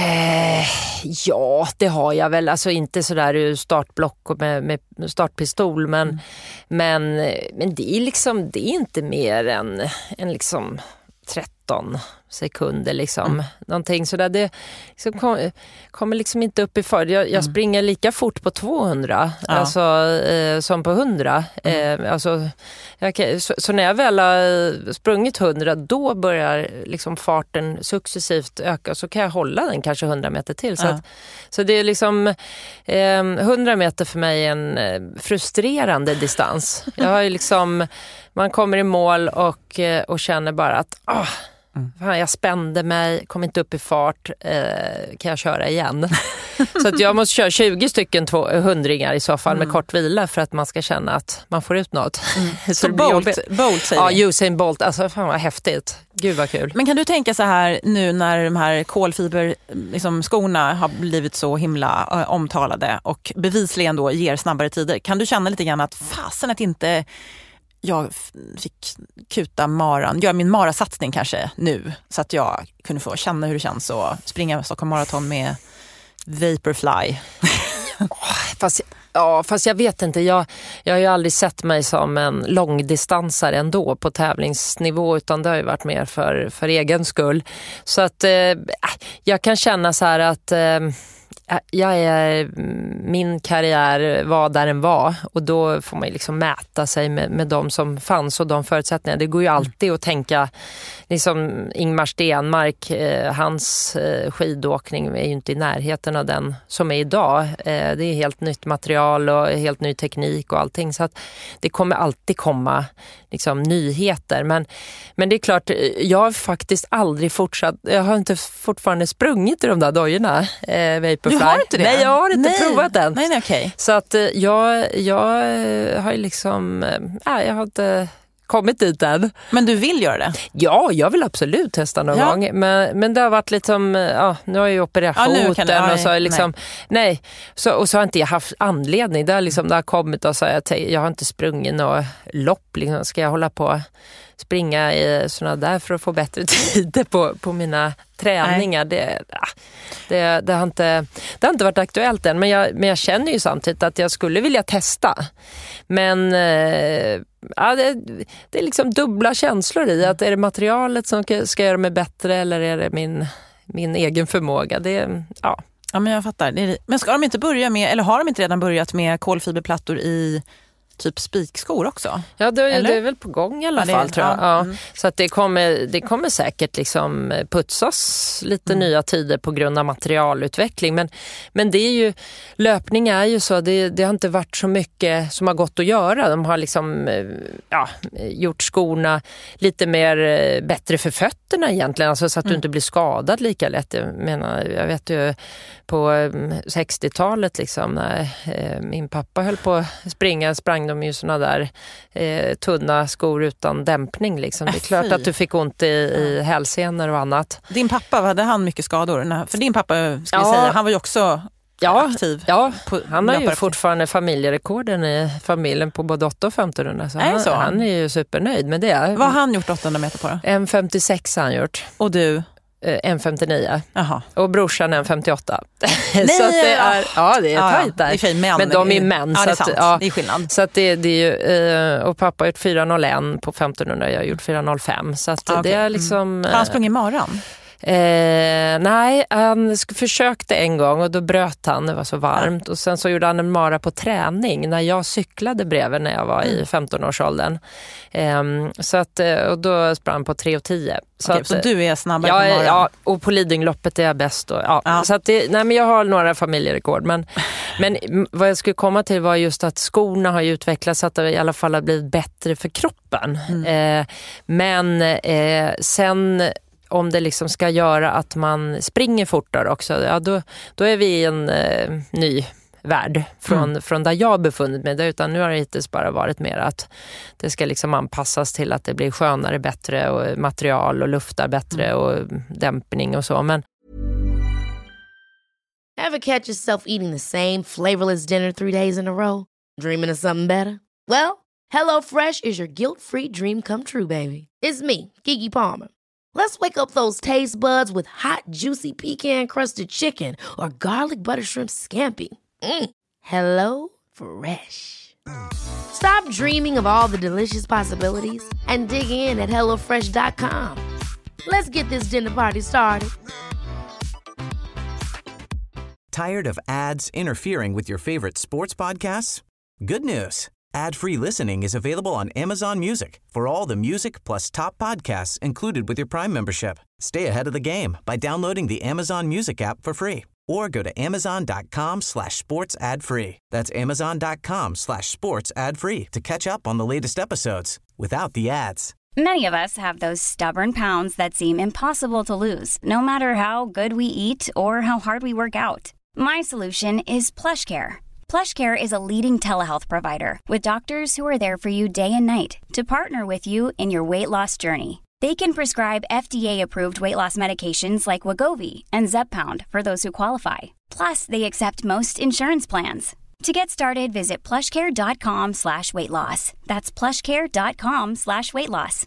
Ja, det har jag väl, alltså inte sådär ur startblock och med startpistol, men det är liksom, det är inte mer än liksom 13 sekunder liksom. Någonting sådär, det liksom kommer liksom inte upp i fart. Jag springer lika fort på 200 alltså, som på 100. Alltså, så när jag väl har sprungit 100, då börjar liksom farten successivt öka, så kan jag hålla den kanske 100 meter till. Så det är liksom 100 meter för mig en frustrerande distans. Jag har ju liksom, man kommer i mål och känner bara att fan, jag spände mig, kom inte upp i fart, kan jag köra igen? Så att jag måste köra 20 stycken 100-ringar i så fall med kort vila, för att man ska känna att man får ut något. Så Bolt säger ja, Usain Bolt, alltså fan vad häftigt. Gud vad kul. Men kan du tänka så här nu när de här kolfiber liksom, skorna har blivit så himla omtalade och bevisligen då ger snabbare tider, kan du känna lite grann att fasen att inte jag fick kuta maran, göra min marasatsning kanske nu, så att jag kunde få känna hur det känns att springa Stockholm Marathon med Vaporfly? Fast jag vet inte, jag har ju aldrig sett mig som en långdistansare ändå på tävlingsnivå, utan det har ju varit mer för egen skull. Så att jag kan känna så här att min karriär var där den var, och då får man liksom mäta sig med de som fanns och de förutsättningarna. Det går ju alltid att tänka liksom Ingmar Stenmark, hans skidåkning är ju inte i närheten av den som är idag. Det är helt nytt material och helt ny teknik och allting, så att det kommer alltid komma liksom nyheter, men det är klart, jag har faktiskt aldrig jag har inte fortfarande sprungit i de där dojorna, Vaporfly. Du har inte det? Nej, jag har inte provat den. Nej, okej. Så att jag har ju liksom jag har inte kommit dit än. Men du vill göra det? Ja, jag vill absolut testa någon gång. Men det har varit lite som, nu har jag ju opererat foten och så liksom, nej. Och så har inte jag haft anledning. Det har kommit och så jag har inte sprungit något lopp. Liksom. Ska jag hålla på springa i såna där för att få bättre tider på mina träningar? Det har inte varit aktuellt än, men jag känner ju samtidigt att jag skulle vilja testa. Men det är liksom dubbla känslor i att är det materialet som ska göra mig bättre, eller är det min egen förmåga? Ja, men jag fattar. Men ska de inte börja med, eller har de inte redan börjat med kolfiberplattor i typ spikskor också. Ja, det är väl på gång i alla fall, tror jag. Ja. Så att det kommer säkert liksom putsas lite nya tider på grund av materialutveckling. Men det är ju, löpning är ju så, det har inte varit så mycket som har gått att göra. De har liksom gjort skorna lite mer bättre för fötterna egentligen, alltså så att du inte blir skadad lika lätt. Jag vet ju på 60-talet liksom, när min pappa höll på att sprang de ju såna där tunna skor utan dämpning liksom. Det är klart att du fick ont i hälsenor och annat. Din pappa, hade han mycket skador? För din pappa, ska vi säga, han var ju också aktiv. Ja, han har ju fortfarande familjerekorden i familjen på både 8 och 1500. Så han är ju supernöjd med det. Vad har han gjort 800 meter på då? 1,56 har han gjort. Och du? 1,59. Aha. Och brorsan 1,58. Nej, så att det är, det är tajt där. Men de är män. Ja, så det är att, det är skillnad. Så att det är ju, och pappa har gjort 4,01 på 1500, jag har gjort 4,05. Så att det är liksom... Har han sprungit maran? Nej, han försökte en gång och då bröt han, det var så varmt. Och sen så gjorde han en mara på träning när jag cyklade bredvid när jag var i 15-årsåldern. Så att, och då sprang han på 3,10. Så du är snabbare på maran? Ja, och på Lidingloppet är jag bäst. Så att men jag har några familjerekord. Men vad jag skulle komma till var just att skorna har utvecklats så att det i alla fall har blivit bättre för kroppen. Men sen... om det liksom ska göra att man springer fortare också, då är vi i en ny värld från där jag befunnit mig. Utan nu har det hittills bara varit mer att det ska liksom anpassas till att det blir skönare, bättre och material och luftar bättre och dämpning och så. Men Ever catch yourself eating the same flavorless dinner 3 days in a row? Dreaming of something better? Well, HelloFresh is your guilt-free dream come true, baby. It's me, Keke Palmer. Let's wake up those taste buds with hot, juicy pecan-crusted chicken or garlic butter shrimp scampi. Hello Fresh. Stop dreaming of all the delicious possibilities and dig in at HelloFresh.com. Let's get this dinner party started. Tired of ads interfering with your favorite sports podcasts? Good news. Ad-free listening is available on Amazon Music for all the music plus top podcasts included with your Prime membership. Stay ahead of the game by downloading the Amazon Music app for free or go to amazon.com/sports ad free. That's amazon.com/sports ad free to catch up on the latest episodes without the ads. Many of us have those stubborn pounds that seem impossible to lose, no matter how good we eat or how hard we work out. My solution is PlushCare. PlushCare is a leading telehealth provider with doctors who are there for you day and night to partner with you in your weight loss journey. They can prescribe FDA-approved weight loss medications like Wegovy and Zepbound for those who qualify. Plus, they accept most insurance plans. To get started, visit plushcare.com/weightloss. That's plushcare.com/weightloss.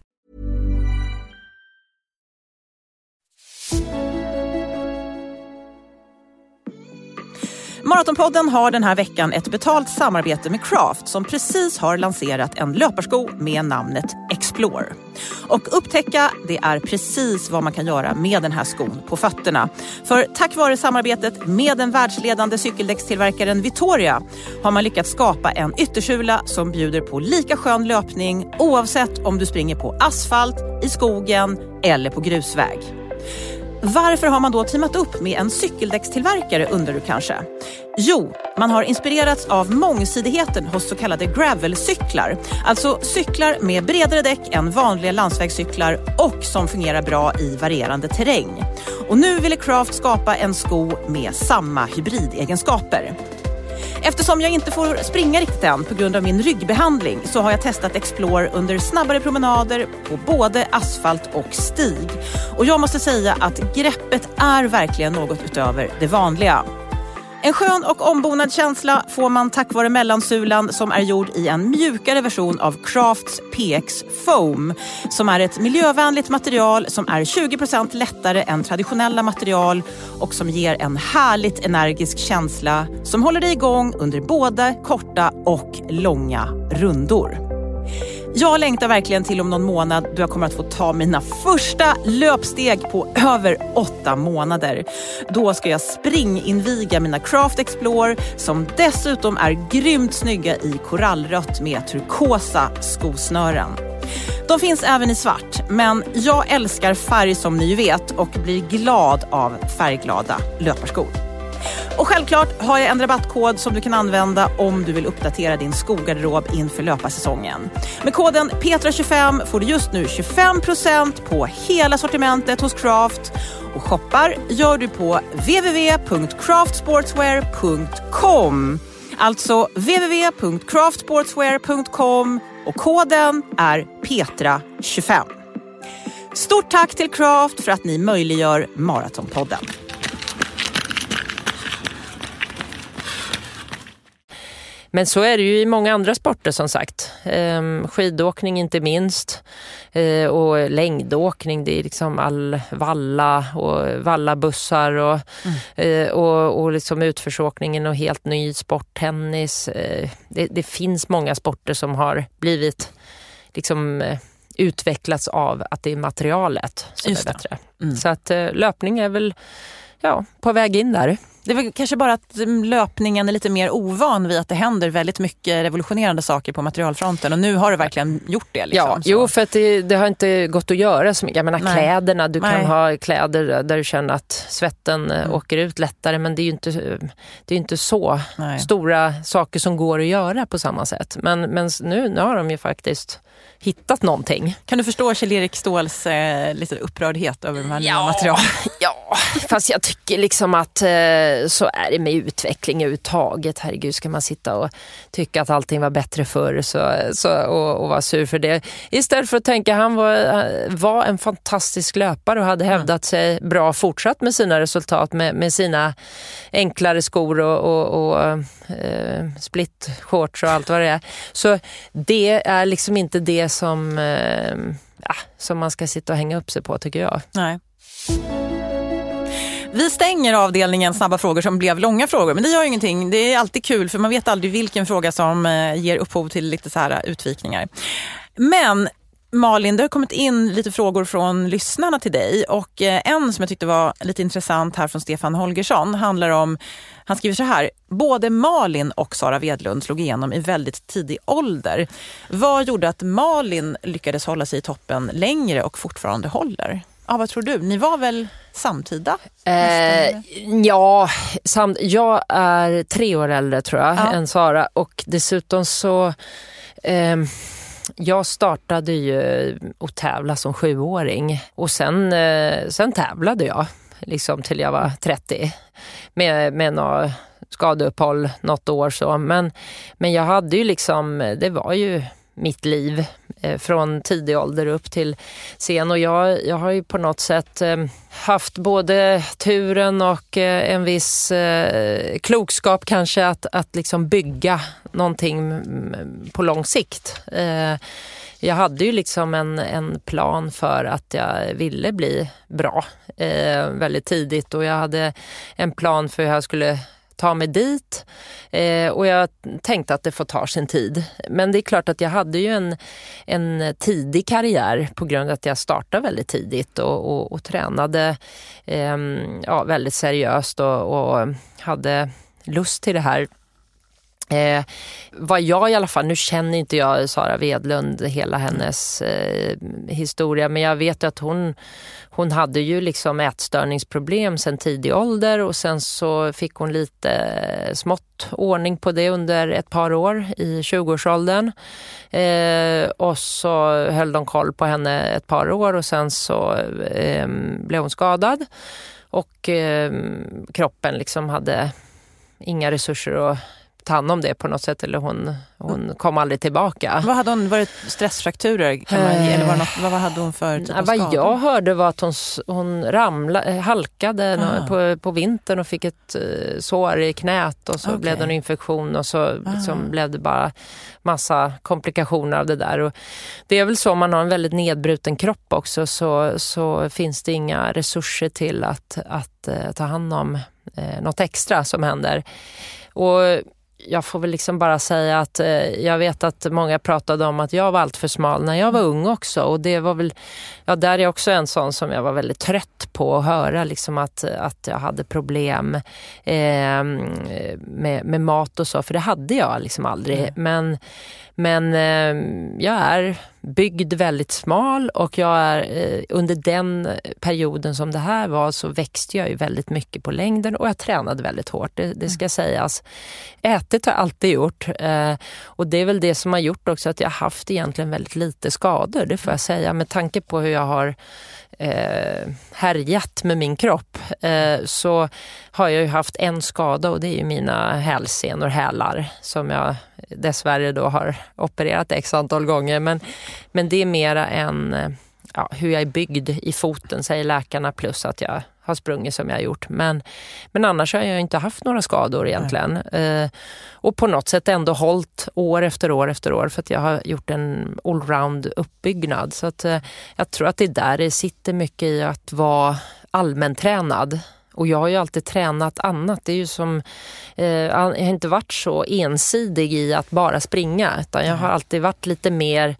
Maratonpodden har den här veckan ett betalt samarbete med Craft som precis har lanserat en löparsko med namnet Explore. Och upptäcka, det är precis vad man kan göra med den här skon på fötterna. För tack vare samarbetet med den världsledande cykeldäckstillverkaren Vittoria har man lyckats skapa en yttersula som bjuder på lika skön löpning oavsett om du springer på asfalt, i skogen eller på grusväg. Varför har man då teamat upp med en cykeldäckstillverkare, undrar du kanske? Jo, man har inspirerats av mångsidigheten hos så kallade gravelcyklar. Alltså cyklar med bredare däck än vanliga landsvägscyklar och som fungerar bra i varierande terräng. Och nu ville Craft skapa en sko med samma hybridegenskaper. Eftersom jag inte får springa riktigt än på grund av min ryggbehandling så har jag testat Explore under snabbare promenader på både asfalt och stig. Och jag måste säga att greppet är verkligen något utöver det vanliga. En skön och ombonad känsla får man tack vare mellansulan som är gjord i en mjukare version av Crafts PX Foam som är ett miljövänligt material som är 20% lättare än traditionella material och som ger en härligt energisk känsla som håller dig igång under både korta och långa rundor. Jag längtar verkligen till om någon månad då jag kommer att få ta mina första löpsteg på över 8 månader. Då ska jag springinviga mina Craft Explore som dessutom är grymt snygga i korallrött med turkosa skosnören. De finns även i svart, men jag älskar färg som ni vet och blir glad av färgglada löparskor. Och självklart har jag en rabattkod som du kan använda om du vill uppdatera din skogarderob inför löparsäsongen. Med koden Petra25 får du just nu 25% på hela sortimentet hos Craft. Och shoppar gör du på www.craftsportswear.com. Alltså www.craftsportswear.com och koden är Petra25. Stort tack till Craft för att ni möjliggör Maratonpodden. Men så är det ju i många andra sporter som sagt. Skidåkning inte minst. Och längdåkning, det är liksom all valla och vallabussar och liksom utförsåkningen och helt ny sport, tennis. Det finns många sporter som har blivit liksom utvecklats av att det är materialet som är bättre. Så att löpning är väl på väg in där. Det är väl kanske bara att löpningen är lite mer ovan vid att det händer väldigt mycket revolutionerande saker på materialfronten. Och nu har det verkligen gjort det. Liksom, jo, för att det har inte gått att göra så mycket. Jag menar kläderna, du kan ha kläder där du känner att svetten åker ut lättare. Men det är ju inte så stora saker som går att göra på samma sätt. Men nu har de ju faktiskt hittat någonting. Kan du förstå Kjell-Erik Ståhls lite upprördhet över de här nya materialen? Ja, fast jag tycker liksom att så är det med utveckling överhuvudtaget. Herregud, ska man sitta och tycka att allting var bättre förr och vara sur för det. Istället för att tänka han var en fantastisk löpare och hade hävdat sig bra fortsatt med sina resultat med sina enklare skor och split shorts och allt vad det är. Så det är liksom inte det som man ska sitta och hänga upp sig på, tycker jag. Nej. Vi stänger avdelningen snabba frågor som blev långa frågor, men det gör ingenting. Det är alltid kul för man vet aldrig vilken fråga som ger upphov till lite så här utvikningar. Men Malin, det har kommit in lite frågor från lyssnarna till dig och en som jag tyckte var lite intressant här från Stefan Holgersson handlar om, han skriver så här: både Malin och Sara Wedlund slog igenom i väldigt tidig ålder. Vad gjorde att Malin lyckades hålla sig i toppen längre och fortfarande håller? Ja, vad tror du? Ni var väl samtida? Jag är 3 år äldre tror jag än Sara och dessutom så jag startade ju att tävla som 7-åring och sen tävlade jag liksom till jag var 30 med några skadeuppehåll något år så men jag hade ju liksom, det var ju mitt liv från tidig ålder upp till sen och jag har ju på något sätt haft både turen och en viss klokskap kanske att liksom bygga någonting på lång sikt. Jag hade ju liksom en plan för att jag ville bli bra väldigt tidigt och jag hade en plan för hur jag skulle ta mig dit och jag tänkte att det får ta sin tid. Men det är klart att jag hade ju en tidig karriär på grund av att jag startade väldigt tidigt och tränade väldigt seriöst och hade lust till det här. Vad jag i alla fall, nu känner inte jag Sara Wedlund hela hennes historia, men jag vet att hon hade ju liksom ätstörningsproblem sen tidig ålder och sen så fick hon lite smått ordning på det under ett par år i 20-årsåldern och så höll de koll på henne ett par år och sen så blev hon skadad och kroppen liksom hade inga resurser att ta hand om det på något sätt eller hon kom aldrig tillbaka. Vad hade hon, var det stressfrakturer kan man eller var det något, vad hade hon för typ av skada? Vad jag hörde var att hon halkade på vintern och fick ett sår i knät och så blev det en infektion och så liksom blev det bara massa komplikationer av det där och det är väl så, man har en väldigt nedbruten kropp också så finns det inga resurser till att ta hand om något extra som händer. Och jag får väl liksom bara säga att jag vet att många pratade om att jag var allt för smal när jag var ung också. Och det var väl, där är också en sån som jag var väldigt trött på att höra liksom att jag hade problem med mat och så. För det hade jag liksom aldrig. Men jag är byggd väldigt smal och jag är under den perioden som det här var så växte jag ju väldigt mycket på längden och jag tränade väldigt hårt, det ska sägas. Ätit har jag alltid gjort och det är väl det som har gjort också att jag har haft egentligen väldigt lite skador, det får jag säga, med tanke på hur jag har härjat med min kropp så har jag ju haft en skada och det är ju mina hälsenor, hälar, som jag dessvärre då har opererat x antal gånger, men det är mera än hur jag är byggd i foten, säger läkarna, plus att jag har sprungit som jag har gjort. Men annars har jag inte haft några skador egentligen. Och på något sätt ändå hållit år efter år efter år för att jag har gjort en allround uppbyggnad. Så att jag tror att det är där det sitter mycket i att vara allmäntränad. Och jag har ju alltid tränat annat. Det är ju som, jag har inte varit så ensidig i att bara springa. Utan jag har alltid varit lite mer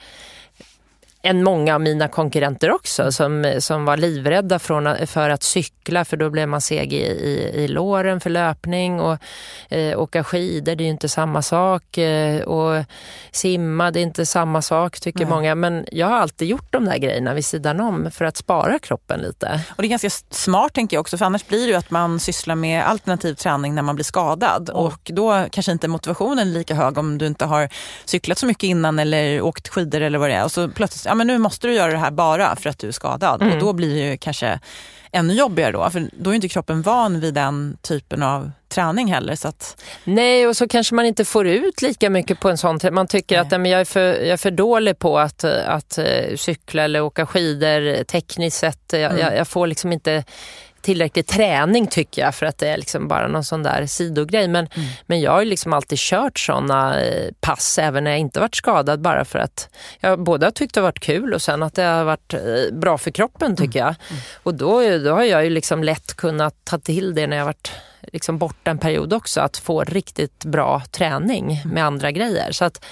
än många av mina konkurrenter också som var livrädda för att cykla, för då blev man seg i låren för löpning, och åka skidor, det är ju inte samma sak, och simma, det är inte samma sak, tycker många, men jag har alltid gjort de där grejerna vid sidan om för att spara kroppen lite. Och det är ganska smart, tänker jag också, för annars blir det ju att man sysslar med alternativ träning när man blir skadad, och då kanske inte motivationen är lika hög om du inte har cyklat så mycket innan eller åkt skidor eller vad det är, och så plötsligt, men nu måste du göra det här bara för att du är skadad. Och då blir det ju kanske ännu jobbigare då. För då är inte kroppen van vid den typen av träning heller. Så att... Nej, och så kanske man inte får ut lika mycket på en sån. Man tycker att jag är för dålig på att cykla eller åka skidor tekniskt sett. Jag får liksom inte tillräcklig träning, tycker jag, för att det är liksom bara någon sån där sidogrej. Men jag har ju liksom alltid kört såna pass även när jag inte varit skadad, bara för att jag både har tyckt det har varit kul och sen att det har varit bra för kroppen, tycker jag. Och då har jag ju liksom lätt kunnat ta till det när jag varit liksom borta en period också, att få riktigt bra träning med andra grejer. Så att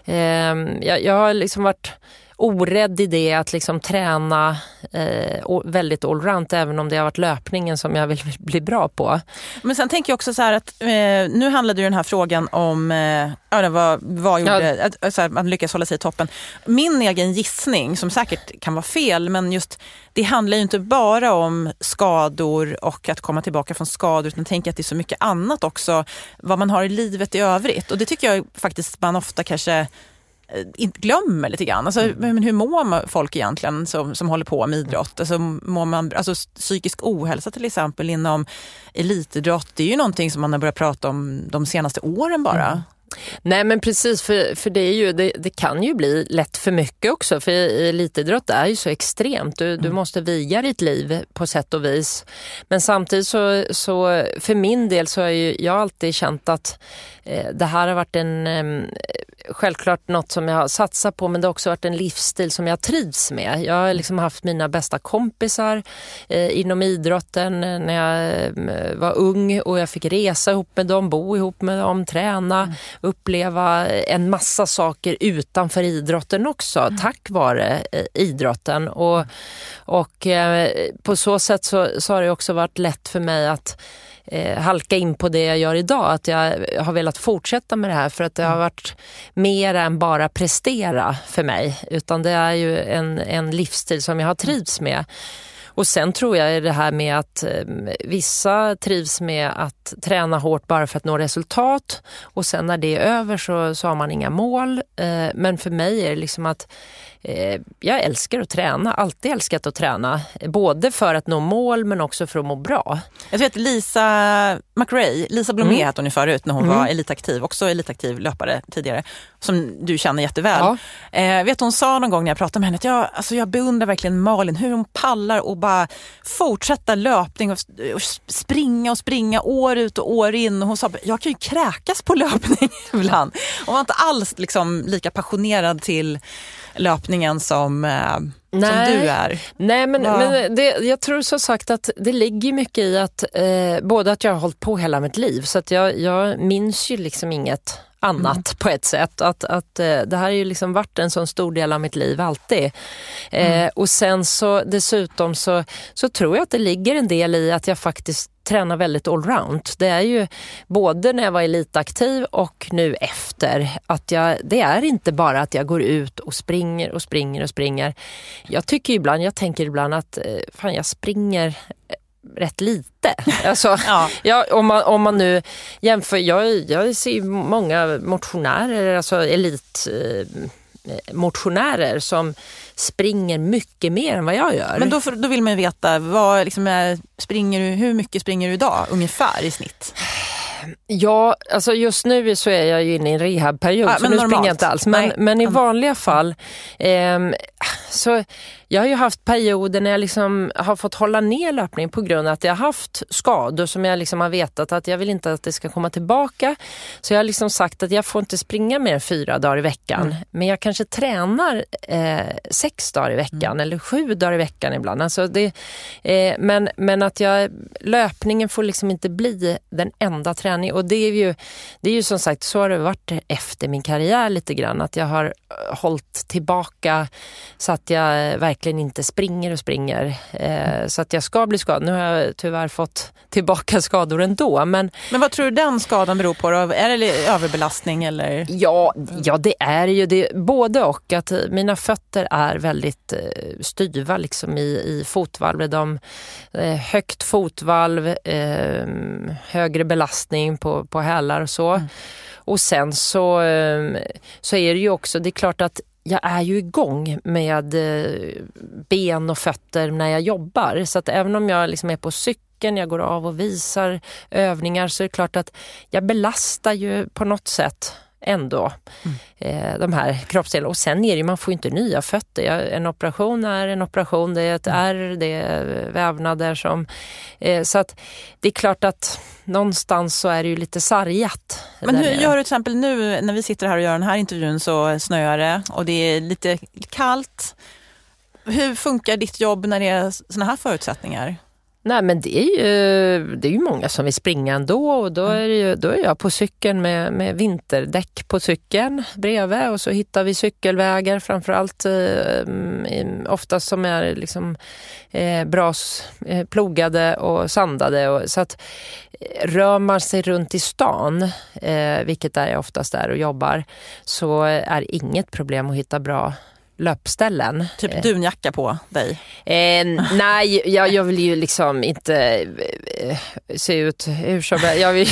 jag har liksom varit orädd i det att liksom träna väldigt allround, även om det har varit löpningen som jag vill bli bra på. Men sen tänker jag också så här att nu handlade ju den här frågan om vad gjorde att man lyckas hålla sig i toppen. Min egen gissning, som säkert kan vara fel, men just det handlar ju inte bara om skador och att komma tillbaka från skador, utan tänker att det är så mycket annat också, vad man har i livet i övrigt. Och det tycker jag faktiskt man ofta kanske inte glömmer lite grann. Alltså, men hur mår folk egentligen som håller på med idrott? Alltså, mår man, alltså, psykisk ohälsa till exempel inom elitidrott, det är ju någonting som man har börjat prata om de senaste åren bara. Nej, men precis, för det är ju det kan ju bli lätt för mycket också, för elitidrott är ju så extremt. Du måste viga ditt liv på sätt och vis. Men samtidigt så för min del så har jag alltid känt att det här har varit självklart något som jag har satsat på, men det har också varit en livsstil som jag trivs med. Jag har liksom haft mina bästa kompisar inom idrotten när jag var ung, och jag fick resa ihop med dem, bo ihop med dem, träna, uppleva en massa saker utanför idrotten också, tack vare idrotten. Och på så sätt så har det också varit lätt för mig att halka in på det jag gör idag, att jag har velat fortsätta med det här, för att det har varit mer än bara prestera för mig, utan det är ju en livsstil som jag har trivs med. Och sen tror jag det här med att vissa trivs med att träna hårt bara för att nå resultat, och sen när det är över så har man inga mål. Men för mig är det liksom att jag älskar att träna, alltid älskat att träna, både för att nå mål men också för att må bra. Jag vet Lisa Blomé hette hon ju förut när hon var elitaktiv, också elitaktiv löpare tidigare, som du känner jätteväl. Vet hon sa någon gång när jag pratade med henne att jag beundrar verkligen Malin, hur hon pallar och bara fortsätta löpning och springa år ut och år in, och hon sa, jag kan ju kräkas på löpning ibland. Hon var inte alls liksom lika passionerad till löpningen som som du är? Nej, men jag tror så sagt att det ligger mycket i att både att jag har hållit på hela mitt liv, så att jag minns ju liksom inget annat på ett sätt. Att det här har ju liksom varit en sån stor del av mitt liv alltid. Och sen så dessutom så tror jag att det ligger en del i att jag faktiskt tränar väldigt allround. Det är ju både när jag var elitaktiv och nu efter. Att det är inte bara att jag går ut och springer. Jag tänker ibland att fan, jag springer rätt lite. Alltså, om man nu jämför, jag ser många motionärer, alltså elitmotionärer som springer mycket mer än vad jag gör. Men då vill man ju veta, hur mycket springer du idag ungefär i snitt? Ja, alltså just nu så är jag ju inne i en rehabperiod, så nu springer jag inte alls. Men i vanliga fall så jag har ju haft perioder när jag liksom har fått hålla ner löpning på grund av att jag har haft skador som jag liksom har vetat att jag vill inte att det ska komma tillbaka. Så jag har liksom sagt att jag får inte springa mer än 4 dagar i veckan. Men jag kanske tränar 6 dagar i veckan eller 7 dagar i veckan ibland. Alltså men att löpningen får liksom inte bli den enda träning. Och det är ju som sagt, så har det varit efter min karriär lite grann. Att jag har hållit tillbaka så att jag verkligen inte springer. Så att jag ska bli skadad. Nu har jag tyvärr fått tillbaka skador ändå. Men vad tror du den skadan beror på då? Är det överbelastning eller? Ja, det är ju det. Både och, att mina fötter är väldigt styva liksom i fotvalv. Högt fotvalv, högre belastning på hälar och så. Och sen så är det ju också, det är klart att jag är ju igång med ben och fötter när jag jobbar. Så att även om jag liksom är på cykeln, jag går av och visar övningar, så är det klart att jag belastar ju på något sätt ändå de här kroppsdelarna. Och sen är det ju, man får ju inte nya fötter. En operation är en operation, det är ett ärr, det är vävnader som... så att det är klart att någonstans så är det ju lite sargat. Men hur gör du till exempel nu när vi sitter här och gör den här intervjun, så snöar det och det är lite kallt. Hur funkar ditt jobb när det är såna här förutsättningar? Nej, men det är ju många som vill springa ändå, och då är jag på cykeln med vinterdäck på cykeln bredvid, och så hittar vi cykelvägar framförallt oftast som är liksom bra plogade och sandade, och så att rör man sig runt i stan, vilket är jag oftast där och jobbar, så är inget problem att hitta bra löpställen. Typ dunjacka på dig? Nej, jag vill ju liksom inte se ut hur som helst. Jag vill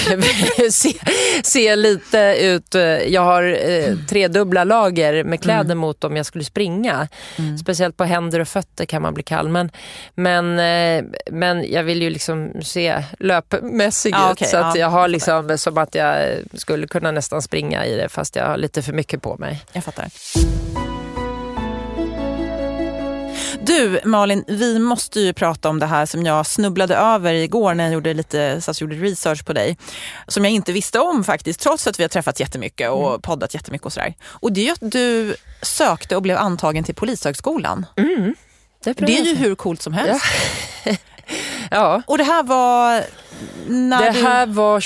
se lite ut. Jag har 3 dubbla lager med kläder mot om jag skulle springa. Speciellt på händer och fötter kan man bli kall. Men jag vill ju liksom se löpmässig ut. Så att jag har liksom som att jag skulle kunna nästan springa i det, fast jag har lite för mycket på mig. Jag fattar. Du, Malin, vi måste ju prata om det här som jag snubblade över igår när jag gjorde research på dig. Som jag inte visste om faktiskt, trots att vi har träffats jättemycket och poddat jättemycket och sådär. Och det är ju att du sökte och blev antagen till Polishögskolan. Det är ju hur coolt som helst. Ja. Och det här var... här var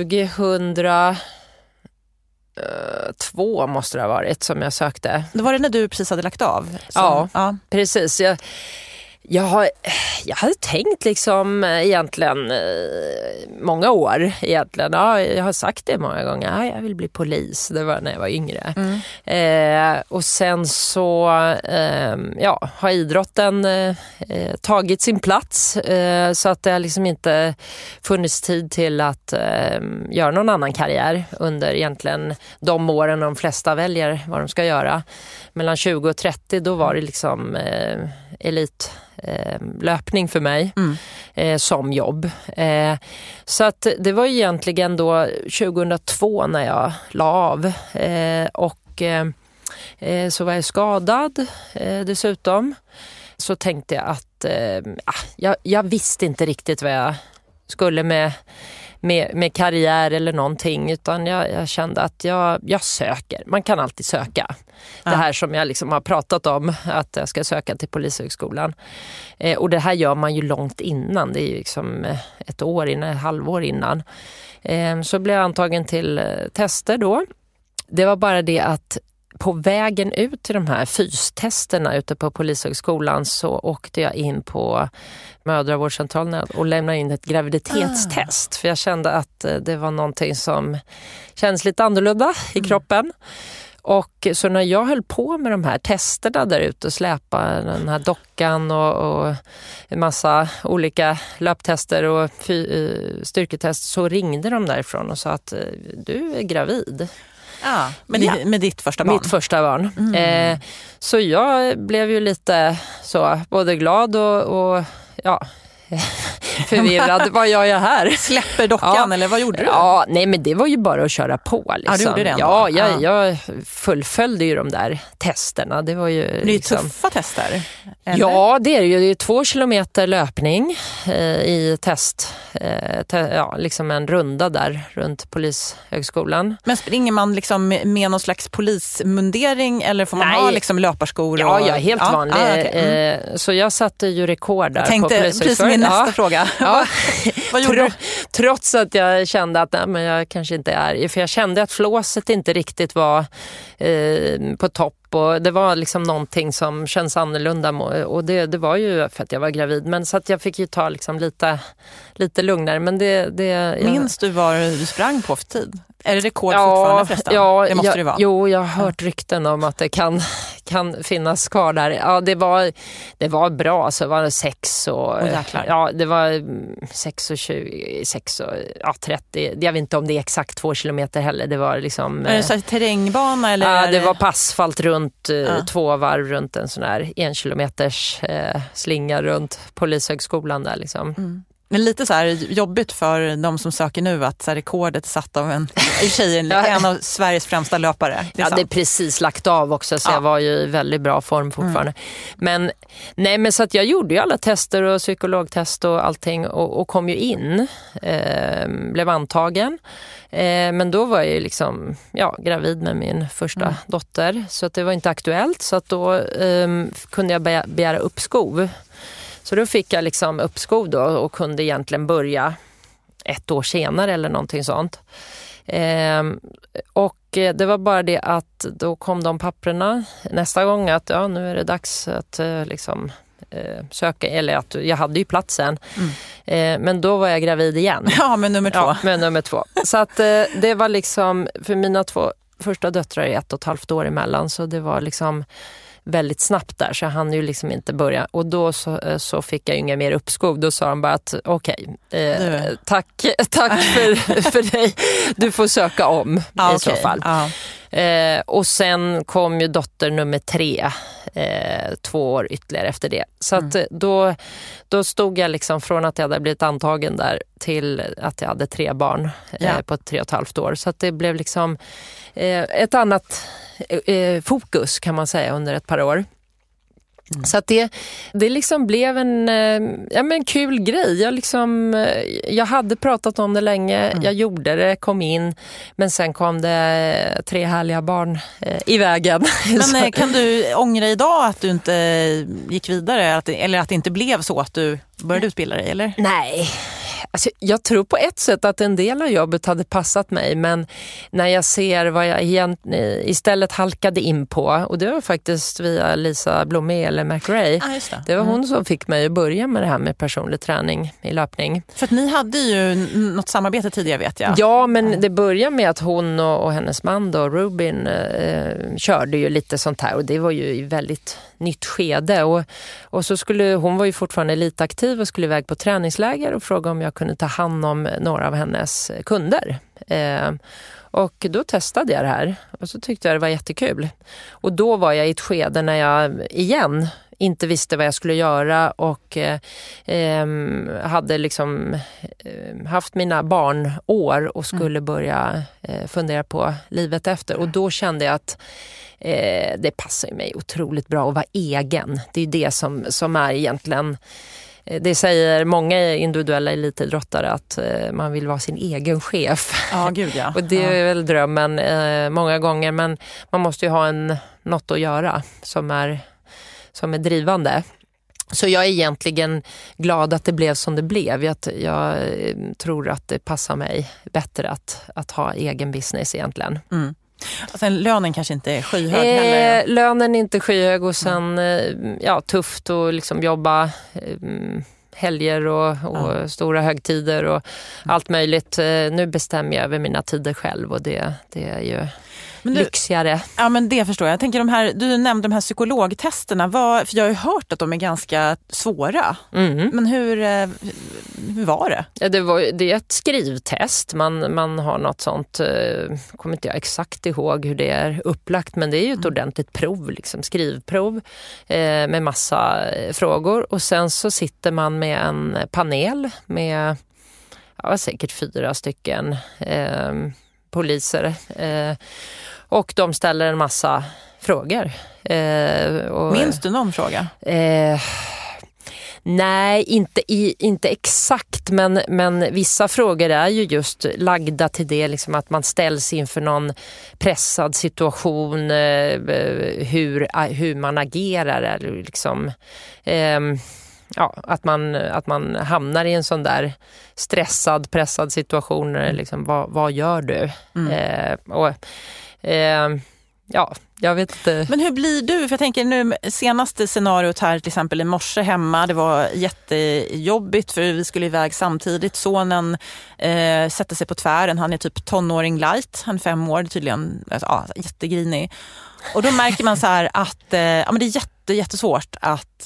2002 måste det ha varit som jag sökte. Då var det när du precis hade lagt av? Ja, precis. Jag hade tänkt liksom egentligen många år egentligen. Ja, jag har sagt det många gånger. Ja, jag vill bli polis. Det var när jag var yngre. Och sen så har idrotten tagit sin plats. Så att det har liksom inte funnits tid till att göra någon annan karriär under egentligen de åren de flesta väljer vad de ska göra. Mellan 20 och 30 då var det liksom elitlöpning för mig som jobb. Så att det var egentligen då 2002 när jag la av. Och så var jag skadad dessutom. Så tänkte jag att jag visste inte riktigt vad jag skulle med med karriär eller någonting, utan jag kände att jag söker. Man kan alltid söka. Det här som jag liksom har pratat om, att jag ska söka till Polishögskolan. Och det här gör man ju långt innan. Det är ju liksom ett halvår innan. Så blev jag antagen till tester då. Det var bara det att på vägen ut till de här fystesterna ute på Polishögskolan så åkte jag in på mödravårdscentralen och lämnade in ett graviditetstest. För jag kände att det var någonting som känns lite annorlunda i kroppen. Och så när jag höll på med de här testerna där ute och släpa den här dockan och en massa olika löptester och styrketest, så ringde de därifrån och sa att du är gravid. Med ditt första barn? Mitt första barn. Så jag blev ju lite så, både glad och förvirrad. Vad gör jag här? Släpper dockan eller vad gjorde du? Ja, nej, men det var ju bara att köra på. Liksom. Du gjorde det jag fullföljde ju de där testerna. Det var ju det är liksom tuffa tester. Eller? Ja, det är ju. Det är 2 kilometer löpning i test. Liksom en runda där runt Polishögskolan. Men springer man liksom med någon slags polismundering eller får man ha liksom löparskor? Ja, jag är helt vanlig. Okay. Så jag satte ju rekord där på Polishögskolan. Precis min nästa fråga. Ja. Vad gjorde du? Trots att jag kände att men jag kanske inte är. För jag kände att flåset inte riktigt var på topp. Och det var liksom någonting som känns annorlunda. Och det var ju för att jag var gravid. Men så att jag fick ju ta liksom lite lugnare. Men minns du vad du sprang på för tid? Är det rekord fortfarande förresten? Ja, det måste det vara. Jo, jag har hört rykten om att det kan finnas kvar där. Ja, det var bra. Så det var 6 och... ja, det var 6 och 20, 6 och 30. Jag vet inte om det är exakt 2 kilometer heller. Det var liksom... Är det så här terrängbana? Eller ja, det var på asfalt runt 2 varv runt en sån här 1 kilometers slinga runt Polishögskolan där liksom. Men lite så här jobbigt för de som söker nu att så här, rekordet satt av en av Sveriges främsta löpare. Det är precis lagt av också, så jag var ju i väldigt bra form fortfarande. Men så att jag gjorde ju alla tester och psykologtest och allting och kom ju in. Blev antagen. Men då var jag ju liksom gravid med min första dotter, så att det var inte aktuellt, så att då kunde jag begära uppskov. Så då fick jag liksom uppskov då och kunde egentligen börja 1 år senare eller någonting sånt. Och det var bara det att då kom de papperna nästa gång att nu är det dags att liksom söka, eller att jag hade ju platsen. Men då var jag gravid igen. Ja, med nummer 2. Ja, med nummer 2. Så att det var liksom, för mina 2 första döttrar är 1,5 år emellan, så det var liksom väldigt snabbt där, så jag hann ju liksom inte börja. Och då så fick jag inga mer uppskov. Då sa de bara att tack för dig. Du får söka om i så fall. Och sen kom ju dotter nummer 3 2 år ytterligare efter det. Så att då stod jag liksom från att jag hade blivit antagen där till att jag hade 3 barn på 3,5 år. Så att det blev liksom ett annat fokus kan man säga under ett par år. Så att det liksom blev en kul grej. Jag hade pratat om det länge. Jag gjorde det, kom in. Men sen kom det 3 härliga barn i vägen. Men kan du ångra idag att du inte gick vidare? Eller att det inte blev så att du började utbilda dig, eller? Nej. Alltså, jag tror på ett sätt att en del av jobbet hade passat mig, men när jag ser vad jag istället halkade in på, och det var faktiskt via Lisa Blomé eller McRae, det var hon som fick mig att börja med det här med personlig träning i löpning. För att ni hade ju något samarbete tidigare, vet jag. Ja, men det började med att hon och hennes man då, Rubin, körde ju lite sånt här, och det var ju i väldigt nytt skede, och så hon var ju fortfarande lite aktiv och skulle iväg på träningsläger och fråga om jag kunde ta hand om några av hennes kunder. Och då testade jag det här och så tyckte jag det var jättekul. Och då var jag i ett skede när jag igen inte visste vad jag skulle göra och hade liksom haft mina barnår och skulle börja fundera på livet efter. Och då kände jag att det passar mig otroligt bra att vara egen. Det är det som är egentligen det säger många individuella elitidrottare att man vill vara sin egen chef. Ja, gud ja. Och det är väl drömmen många gånger, men man måste ju ha något att göra som är drivande. Så jag är egentligen glad att det blev som det blev. Jag tror att det passar mig bättre att ha egen business egentligen. Mm. Och sen lönen kanske inte är skyhög heller. Lönen är inte skyhög och sen tufft att liksom jobba helger och stora högtider och allt möjligt. Nu bestämmer jag över mina tider själv och det är ju lyxigare. Ja, men det förstår jag. Jag tänker du nämnde de här psykologtesterna. För jag har ju hört att de är ganska svåra. Mm. Men hur var det? Ja, det är ett skrivtest. Man har något sånt, kommer inte jag exakt ihåg hur det är upplagt, men det är ju ett ordentligt prov, liksom skrivprov med massa frågor. Och sen så sitter man med en panel med säkert 4 stycken poliser. Och de ställer en massa frågor. Minns du någon fråga? Nej, inte exakt, men vissa frågor är ju just lagda till det, liksom att man ställs inför någon pressad situation, hur man agerar, eller liksom att man hamnar i en sån där pressad situation, liksom, vad gör du? Jag vet inte. Men hur blir du? För jag tänker nu, senaste scenariot här till exempel i morse hemma, det var jättejobbigt för vi skulle iväg samtidigt. Sonen sätter sig på tvären, han är typ tonåring light, han är 5 år tydligen, jättegrinig. Och då märker man så här att men det är jättesvårt att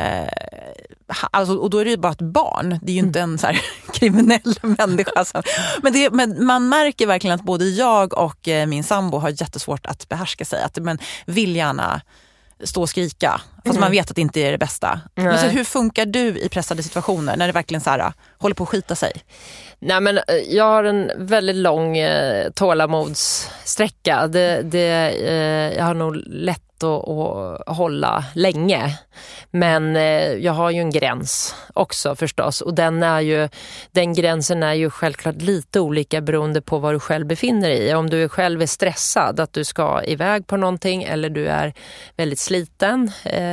och då är det ju bara ett barn, det är ju inte en så här kriminell människa. Men man märker verkligen att både jag och min sambo har jättesvårt att behärska sig, att men vill gärna stå och skrika fast man vet att det inte är det bästa. Men så hur funkar du i pressade situationer när det verkligen så här håller på att skita sig? Nej, men jag har en väldigt lång tålamodssträcka. Jag har nog lätt att hålla länge. Men jag har ju en gräns också förstås. Och den gränsen är ju självklart lite olika beroende på vad du själv befinner i. Om du själv är stressad att du ska iväg på någonting, eller du är väldigt sliten,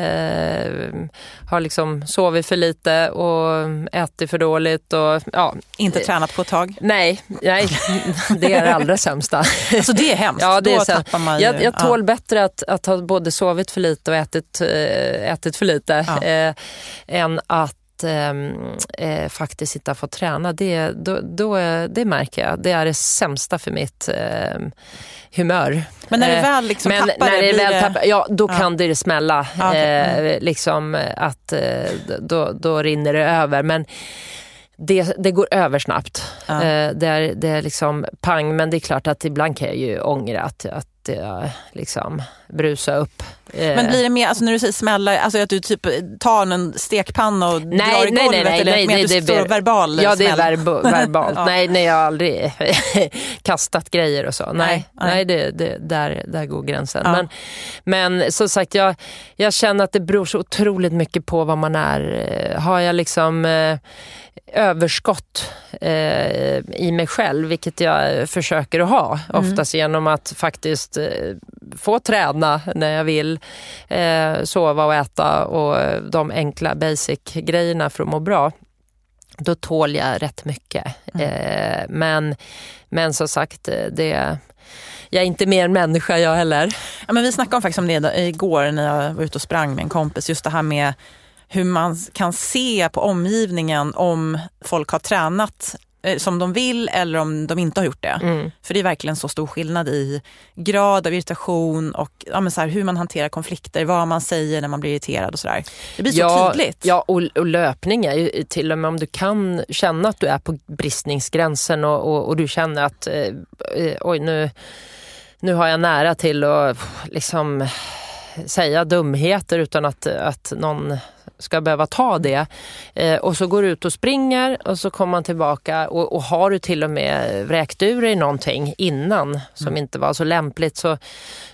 har liksom sovit för lite och ätit för dåligt och inte tränat på ett tag. Nej, det är det allra sämsta. Alltså det är hemskt. Ja, det då är tappar man ju. Jag tål bättre att ha både sovit för lite och ätit för lite än att faktiskt sitta och få träna. Det märker jag. Det är det sämsta för mitt humör. Men när det väl liksom tappar då kan det smälla. Liksom att då rinner det över. Men det går över snabbt. Det är liksom pang, men det är klart att ibland kan jag ju ångra att jag liksom brusa upp. Men blir det mer, alltså när du säger smälla, alltså att du typ tar en stekpanna och drar i golvet, eller mer att du står verbal smäll? Ja, det är verbalt. Nej, jag har aldrig kastat grejer och så. Nej, där går gränsen. Men som sagt, jag känner att det beror så otroligt mycket på vad man är. Har jag liksom överskott i mig själv, vilket jag försöker att ha oftast genom att faktiskt få träna när jag vill, sova och äta och de enkla basic grejerna för att må bra, då tål jag rätt mycket. Men som sagt, jag är inte mer människa jag heller. Ja, men vi snackade faktiskt om det igår när jag var ute och sprang med en kompis, just det här med hur man kan se på omgivningen om folk har tränat som de vill eller om de inte har gjort det. För det är verkligen så stor skillnad i grad av irritation och så här, hur man hanterar konflikter, vad man säger när man blir irriterad och sådär. Det blir så tydligt. Ja, och löpning är ju till och med om du kan känna att du är på bristningsgränsen och du känner att oj, nu har jag nära till att liksom säga dumheter utan att någon ska behöva ta det. Och så går du ut och springer och så kommer man tillbaka och har du till och med vräkt ur dig någonting innan som inte var så lämpligt,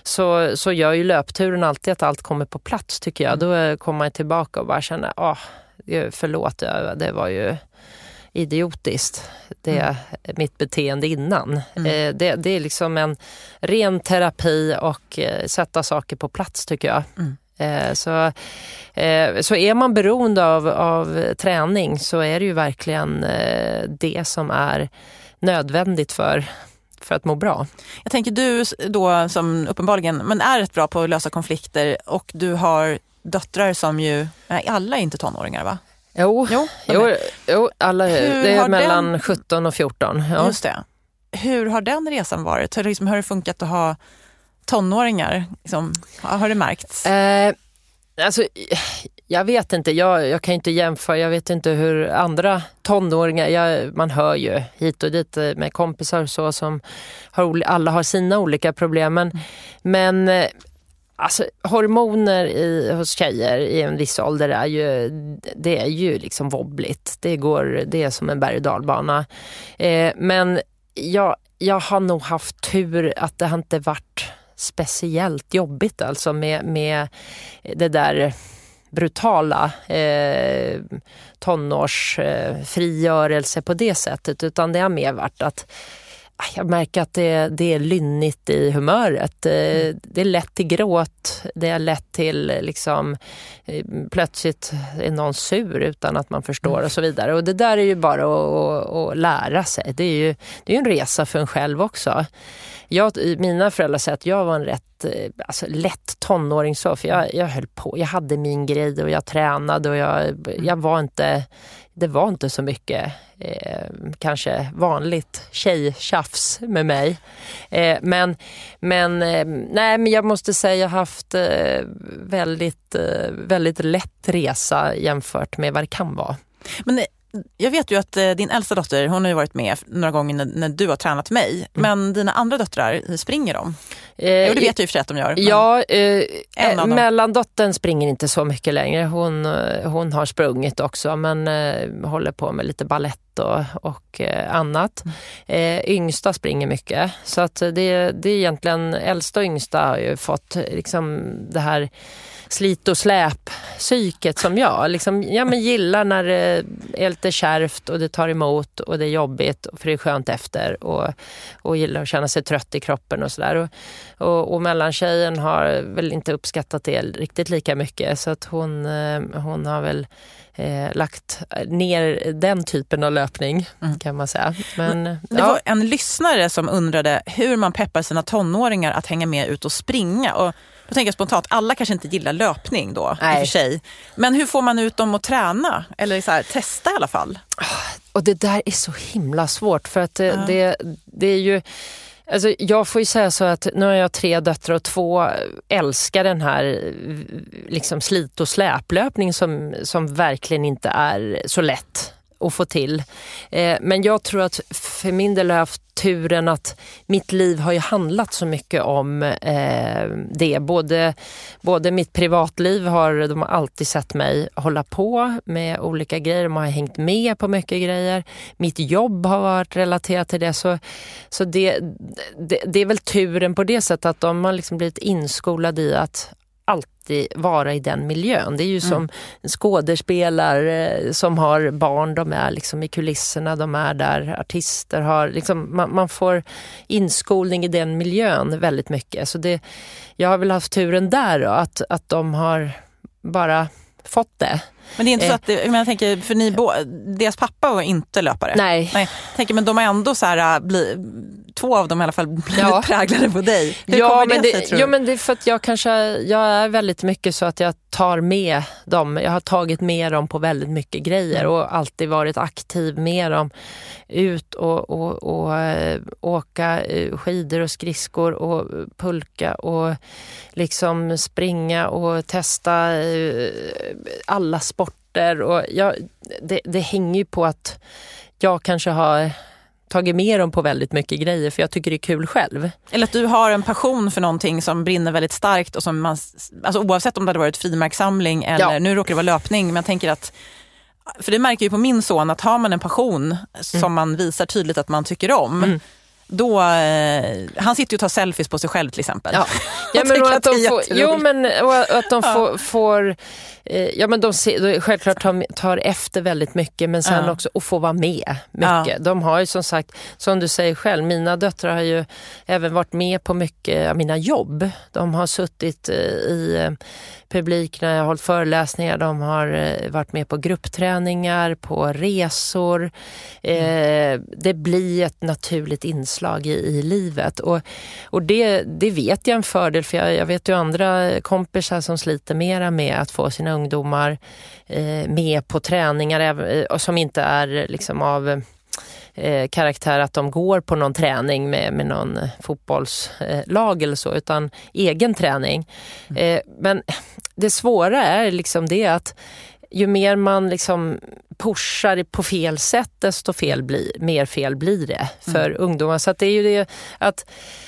så gör ju löpturen alltid att allt kommer på plats, tycker jag. Då kommer man tillbaka och bara känner förlåt, det var ju idiotiskt. Mitt beteende innan. Det är liksom en ren terapi och sätta saker på plats, tycker jag. Så är man beroende av träning, så är det ju verkligen det som är nödvändigt för att må bra. Jag tänker, du då som uppenbarligen men är rätt bra på att lösa konflikter, och du har döttrar som ju, alla är inte tonåringar, va? Jo, alla, det är mellan 17 och 14. Ja. Just det. Hur har den resan varit? Har det funkat att ha tonåringar? Liksom, har det märkts? Alltså, jag vet inte. Jag kan inte jämföra. Jag vet inte hur andra tonåringar... man hör ju hit och dit med kompisar så som alla har sina olika problem. Men alltså, hormoner hos tjejer i en viss ålder är ju liksom wobbligt. Det är som en berg- och dalbana. Men jag har nog haft tur att det har inte varit speciellt jobbigt, alltså med det där brutala tonårsfrigörelse på det sättet, utan det har mer varit att jag märker att det är lynnigt i humöret. Det är lätt till gråt, det är lätt till liksom plötsligt är någon sur utan att man förstår och så vidare. Och det där är ju bara att lära sig. Det är ju en resa för en själv också. Mina föräldrar säger att jag var en rätt lätt tonåring så, för jag höll på, jag hade min grej och jag tränade och jag var inte, det var inte så mycket kanske vanligt tjejtjafs med mig. Men jag måste säga jag har haft väldigt, väldigt lätt resa jämfört med vad det kan vara. Men jag vet ju att din äldsta dotter, hon har ju varit med några gånger när du har tränat mig. Men dina andra döttrar, springer de? Jo, det vet jag ju för att de gör. Ja, mellandottern springer inte så mycket längre. Hon har sprungit också, men håller på med lite ballett och annat. Yngsta springer mycket. Så att det är egentligen, äldsta och yngsta har ju fått liksom det här slit- och släp-psyket som jag gillar när det är lite kärvt och det tar emot och det är jobbigt för det är skönt efter och gillar att känna sig trött i kroppen och sådär. Och mellantjejen har väl inte uppskattat det riktigt lika mycket, så att hon har väl lagt ner den typen av löpning kan man säga. Men det var en lyssnare som undrade hur man peppar sina tonåringar att hänga med ut och springa, och då tänker jag spontant, alla kanske inte gillar löpning då. Nej. I och för sig. Men hur får man ut dem att träna? Eller så här, testa i alla fall. Och det där är så himla svårt, för att det är ju... Alltså, jag får ju säga så att nu har jag 3 döttrar och 2 älskar den här liksom slit- och släplöpning som verkligen inte är så lätt att få till. Men jag tror att för min del har jag haft turen att mitt liv har ju handlat så mycket om det. Både mitt privatliv de har alltid sett mig hålla på med olika grejer. De har hängt med på mycket grejer. Mitt jobb har varit relaterat till det. Så det är väl turen på det sättet att de har liksom blivit inskolade i att alltid vara i den miljön. Det är ju som skådespelare som har barn, de är liksom i kulisserna, de är där, artister har liksom, man får inskolning i den miljön väldigt mycket. Så jag har väl haft turen där då, att de har bara fått det. Men det är inte så att jag tänker, för deras pappa var inte löpare. Nej. Jag tänker, men de har ändå så här 2 av dem i alla fall blivit präglade på dig. Men det är för att jag är väldigt mycket så att jag tar med dem. Jag har tagit med dem på väldigt mycket grejer och alltid varit aktiv med dem. Ut och åka skidor och skridskor och pulka och liksom springa och testa alla sporter. Och det hänger ju på att jag kanske har tagit med dem på väldigt mycket grejer för jag tycker det är kul själv. Eller att du har en passion för någonting som brinner väldigt starkt och som man, alltså oavsett om det hade varit frimärkssamling eller nu råkar det vara löpning, men jag tänker att, för det märker ju på min son att har man en passion som man visar tydligt att man tycker om, då han sitter ju och tar selfies på sig själv till exempel. Ja, men att de får, att de får men de självklart tar efter väldigt mycket, men sen också att få vara med mycket. De har ju som sagt, som du säger själv, mina döttrar har ju även varit med på mycket av mina jobb. De har suttit i publik när jag har hållit föreläsningar, de har varit med på gruppträningar, på resor. Det blir ett naturligt inslag i livet, och det vet jag en fördel, för jag vet ju andra kompisar som sliter mera med att få sina ungdomar med på träningar som inte är liksom av karaktär att de går på någon träning med någon fotbollslag eller så, utan egen träning. Men det svåra är liksom det att ju mer man liksom pushar på fel sätt, desto mer fel blir det för ungdomar. Så att det är ju det att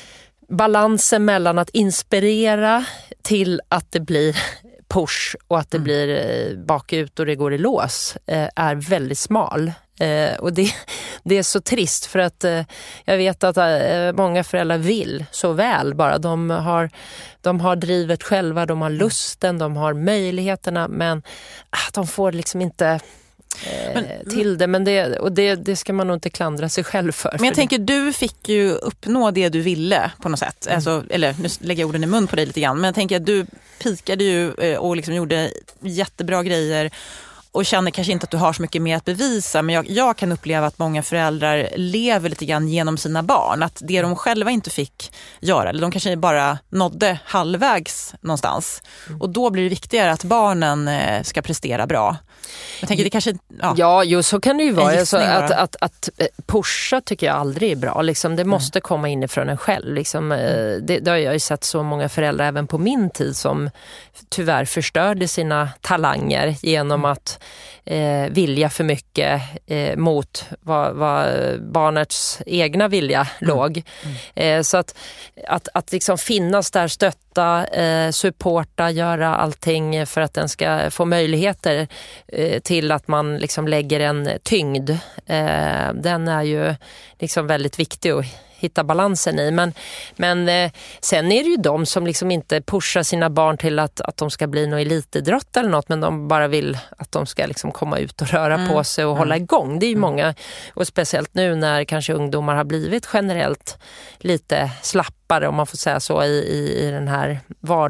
balansen mellan att inspirera till att det blir push och att det blir bakut och det går i lås är väldigt smal. Och det är så trist, för att jag vet att många föräldrar vill så väl, bara de har drivet själva, de har lusten, de har möjligheterna, men de får liksom inte till det, men det ska man nog inte klandra sig själv för. Men jag tänker, du fick ju uppnå det du ville på något sätt. Alltså, eller nu lägger jag orden i mun på dig lite grann, men jag tänker att du pikade ju och liksom gjorde jättebra grejer och känner kanske inte att du har så mycket mer att bevisa, men jag kan uppleva att många föräldrar lever lite grann genom sina barn, att det de själva inte fick göra, eller de kanske bara nådde halvvägs någonstans, och då blir det viktigare att barnen ska prestera bra. Jag tänker det kanske... Ja, så kan det ju vara. Alltså, att pusha tycker jag aldrig är bra. Liksom, det måste komma inifrån en själv. Liksom, det har jag ju sett så många föräldrar även på min tid som tyvärr förstörde sina talanger genom att vilja för mycket mot vad barnets egna vilja låg. Så att liksom finnas där, stötta, supporta, göra allting för att den ska få möjligheter till att man liksom lägger en tyngd. Den är ju liksom väldigt viktig att hitta balansen i. Men sen är det ju de som liksom inte pushar sina barn till att de ska bli någon elitidrott eller något, men de bara vill att de ska liksom komma ut och röra på sig och hålla igång. Det är ju många, och speciellt nu när kanske ungdomar har blivit generellt lite slappare, om man får säga så, i den här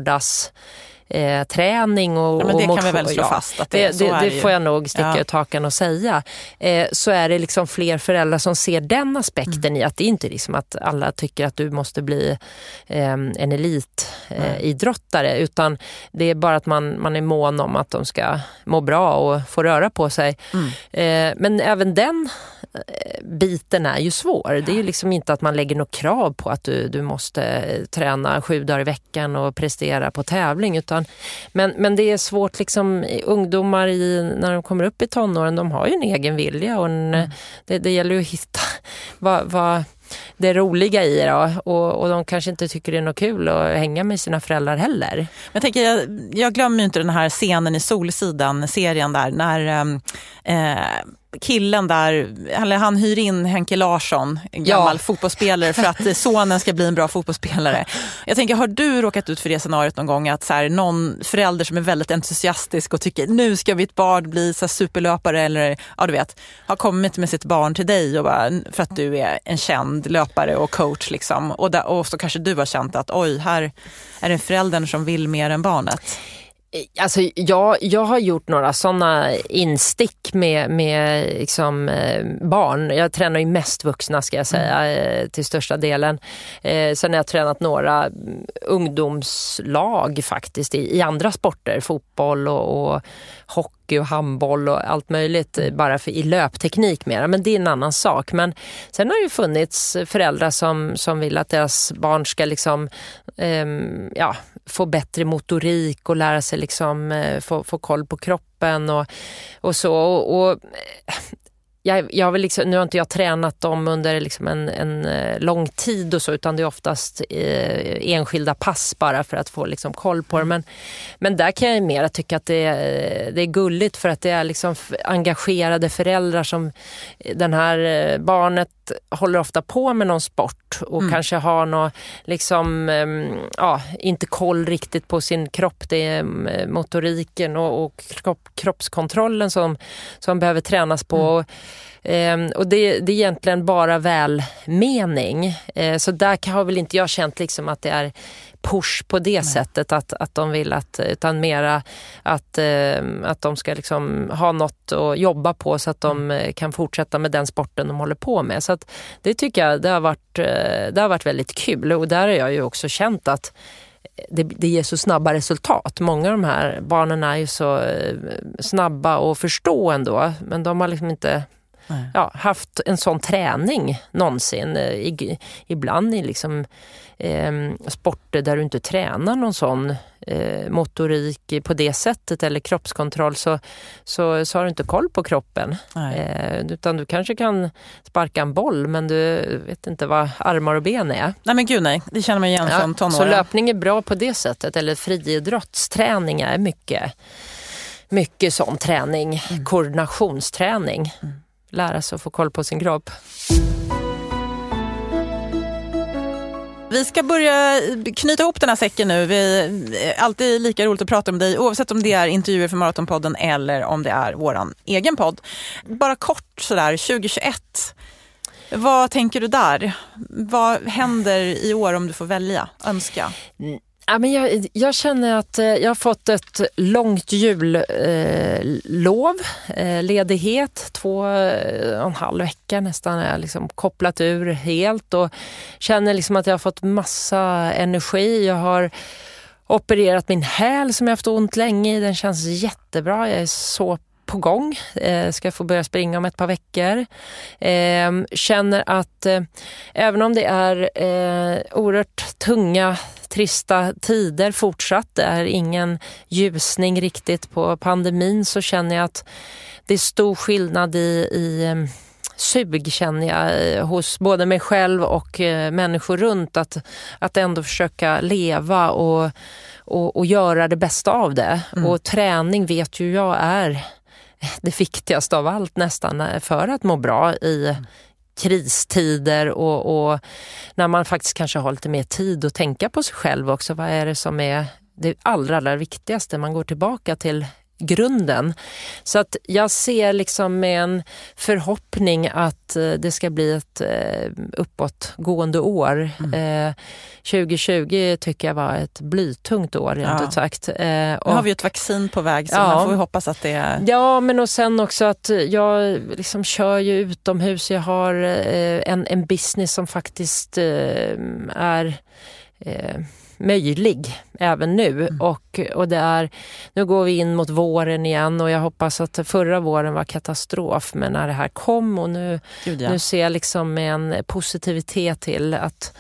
vardagsträning och men det motion. kan vi väl slå fast att det får jag nog sticka ut hakan och säga. Så är det liksom fler föräldrar som ser den aspekten i att det är inte liksom att alla tycker att du måste bli en elitidrottare, utan det är bara att man är mån om att de ska må bra och få röra på sig. Men även den biten är ju svår. Det är ju liksom inte att man lägger något krav på att du måste träna 7 dagar i veckan och prestera på tävling, utan men det är svårt liksom, ungdomar när de kommer upp i tonåren, de har ju en egen vilja, och det gäller ju att hitta vad det roliga i det, och de kanske inte tycker det är något kul att hänga med sina föräldrar heller. Men jag tänker, jag glömmer ju inte den här scenen i Solsidan-serien där, när killen där, han hyr in Henke Larsson, en gammal fotbollsspelare, för att sonen ska bli en bra fotbollsspelare. Jag tänker, har du råkat ut för det scenariot någon gång, att så här, någon förälder som är väldigt entusiastisk och tycker nu ska mitt barn bli så här superlöpare, eller du vet, har kommit med sitt barn till dig och bara, för att du är en känd löpare och coach liksom, och så kanske du har känt att oj, här är det föräldern som vill mer än barnet? Alltså jag har gjort några sådana instick med liksom, barn. Jag tränar ju mest vuxna, ska jag säga, till största delen. Sen har jag tränat några ungdomslag faktiskt i andra sporter, fotboll och hockey och handboll och allt möjligt, bara i löpteknik mera, men det är en annan sak. Men sen har det ju funnits föräldrar som vill att deras barn ska liksom få bättre motorik och lära sig liksom få koll på kroppen och så, och jag vill liksom, nu har inte jag tränat dem under liksom en lång tid och så, utan det är oftast enskilda pass bara för att få liksom koll på det. Men där kan jag mer tycka att det är gulligt, för att det är liksom engagerade föräldrar som den här barnet sagt håller ofta på med någon sport och kanske har någon liksom, inte koll riktigt på sin kropp. Det är motoriken och kroppskontrollen som behöver tränas på. Och det är egentligen bara välmening. Så där har väl inte jag känt liksom att det är push på det sättet att de vill utan mera att de ska liksom ha något att jobba på så att de kan fortsätta med den sporten de håller på med. Så att det tycker jag det har varit väldigt kul, och där har jag ju också känt att det ger så snabba resultat. Många av de här barnen är ju så snabba och förstå ändå, men de har liksom inte haft en sån träning någonsin. Ibland i liksom sporter där du inte tränar någon sån motorik på det sättet eller kroppskontroll så har du inte koll på kroppen. Utan du kanske kan sparka en boll, men du vet inte vad armar och ben är. Nej men gud nej, det känner man igen från tonåren. Så löpning är bra på det sättet, eller friidrottsträning är mycket sån träning, koordinationsträning. Lära sig att få koll på sin kropp. Vi ska börja knyta ihop den här säcken nu. Vi är alltid lika roligt att prata om dig, oavsett om det är intervjuer för Maratonpodden eller om det är våran egen podd. Bara kort sådär, 2021. Vad tänker du där? Vad händer i år om du får välja, önska? Ja, men jag känner att jag har fått ett långt jullov, ledighet, 2,5 veckor nästan är jag liksom kopplat ur helt, och känner liksom att jag har fått massa energi. Jag har opererat min häl som jag haft ont länge i, den känns jättebra, jag är så på gång, ska få börja springa om ett par veckor. Känner att även om det är oerhört tunga, trista tider fortsatt, det är ingen ljusning riktigt på pandemin, så känner jag att det är stor skillnad i sug, känner jag, hos både mig själv och människor runt, att ändå försöka leva och göra det bästa av det. Och träning vet ju jag är det viktigaste av allt nästan för att må bra i kristider och när man faktiskt kanske har lite mer tid att tänka på sig själv också. Vad är det som är det allra viktigaste? Man går tillbaka till grunden. Så att jag ser liksom med en förhoppning att det ska bli ett uppåtgående år. 2020 tycker jag var ett blytungt år, rent ut sagt. Nu har vi ett vaccin på väg, så man får hoppas att det är... Ja, men och sen också att jag liksom kör ju utomhus. Jag har en business som faktiskt är... möjlig även nu, och det är, nu går vi in mot våren igen, och jag hoppas att förra våren var katastrof, men när det här kom, och nu ser jag liksom med en positivitet till att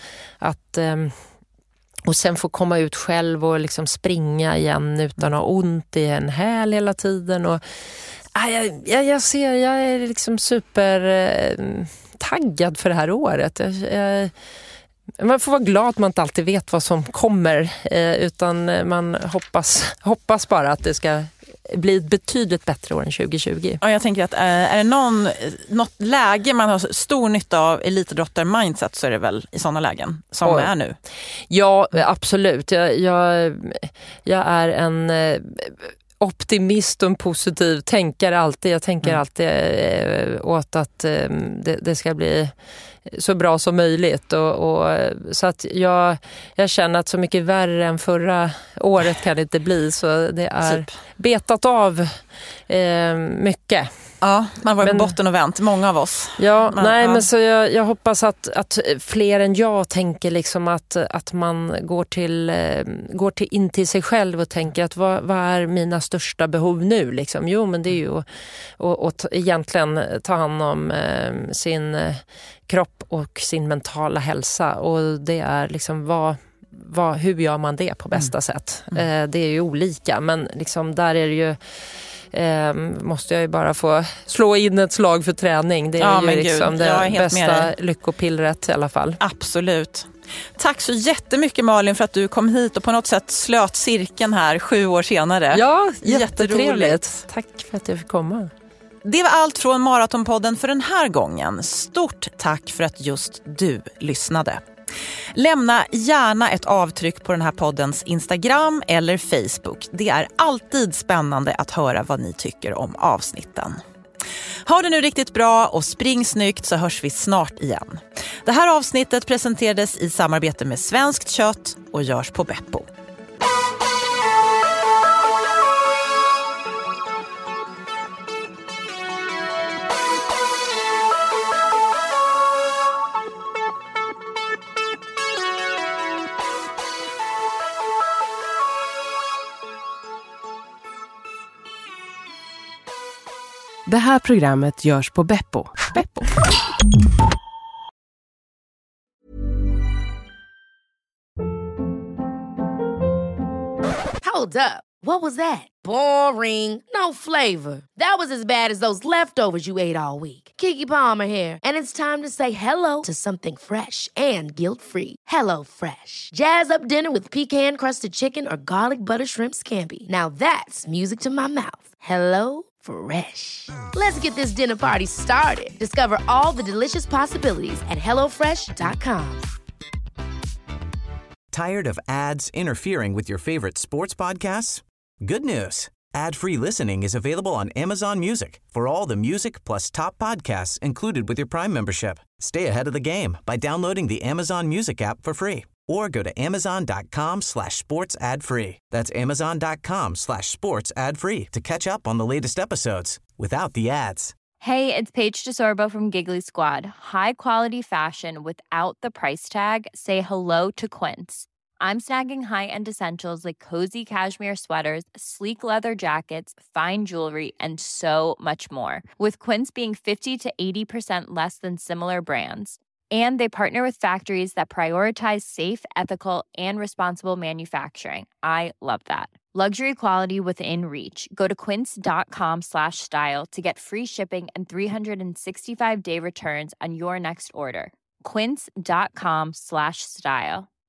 och sen få komma ut själv och liksom springa igen utan att ha ont i en häl hela tiden, och jag är liksom super taggad för det här året. Man får vara glad att man inte alltid vet vad som kommer, utan man hoppas bara att det ska bli ett betydligt bättre år än 2020. Ja, jag tänker att är det något läge man har stor nytta av elitidrottar-mindset, så är det väl i sådana lägen som är nu. Ja, absolut. Jag är en optimist och en positiv tänkare alltid. Jag tänker alltid åt att det ska bli så bra som möjligt, och så att jag känner att så mycket värre än förra året kan det inte bli, så det är betat av mycket. Ja, man var på botten och vänt, många av oss. Men så jag hoppas att fler än jag tänker liksom att man går in till sig själv och tänker att vad är mina största behov nu liksom? Jo, men det är ju att egentligen ta hand om sin kropp och sin mentala hälsa, och det är liksom hur gör man det på bästa sätt? Det är ju olika, men liksom där är det ju måste jag ju bara få slå in ett slag för träning. Det är ju liksom det bästa lyckopillret i alla fall. Absolut. Tack så jättemycket, Malin, för att du kom hit och på något sätt slöt cirkeln här 7 år senare. Ja, jättetrevligt. Tack för att jag fick komma. Det var allt från Maratonpodden för den här gången. Stort tack för att just du lyssnade. Lämna gärna ett avtryck på den här poddens Instagram eller Facebook. Det är alltid spännande att höra vad ni tycker om avsnitten. Ha det nu riktigt bra och spring snyggt, så hörs vi snart igen. Det här avsnittet presenterades i samarbete med Svenskt Kött och görs på Beppo. Det här programmet görs på Beppo. Hold up. What was that? Boring. No flavor. That was as bad as those leftovers you ate all week. Keke Palmer here, and it's time to say hello to something fresh and guilt-free. Hello Fresh. Jazz up dinner with pecan-crusted chicken or garlic butter shrimp scampi. Now that's music to my mouth. Hello Fresh. Let's get this dinner party started. Discover all the delicious possibilities at hellofresh.com. Tired of ads interfering with your favorite sports podcasts? Good news. Ad-free listening is available on Amazon Music for all the music plus top podcasts included with your Prime membership. Stay ahead of the game by downloading the Amazon Music app for free or go to amazon.com/sports ad free. That's amazon.com/sports ad free to catch up on the latest episodes without the ads. Hey, it's Paige DeSorbo from Giggly Squad. High quality fashion without the price tag. Say hello to Quince. I'm snagging high-end essentials like cozy cashmere sweaters, sleek leather jackets, fine jewelry, and so much more. With Quince being 50 to 80% less than similar brands. And they partner with factories that prioritize safe, ethical, and responsible manufacturing. I love that. Luxury quality within reach. Go to quince.com/style to get free shipping and 365-day returns on your next order. Quince.com/style.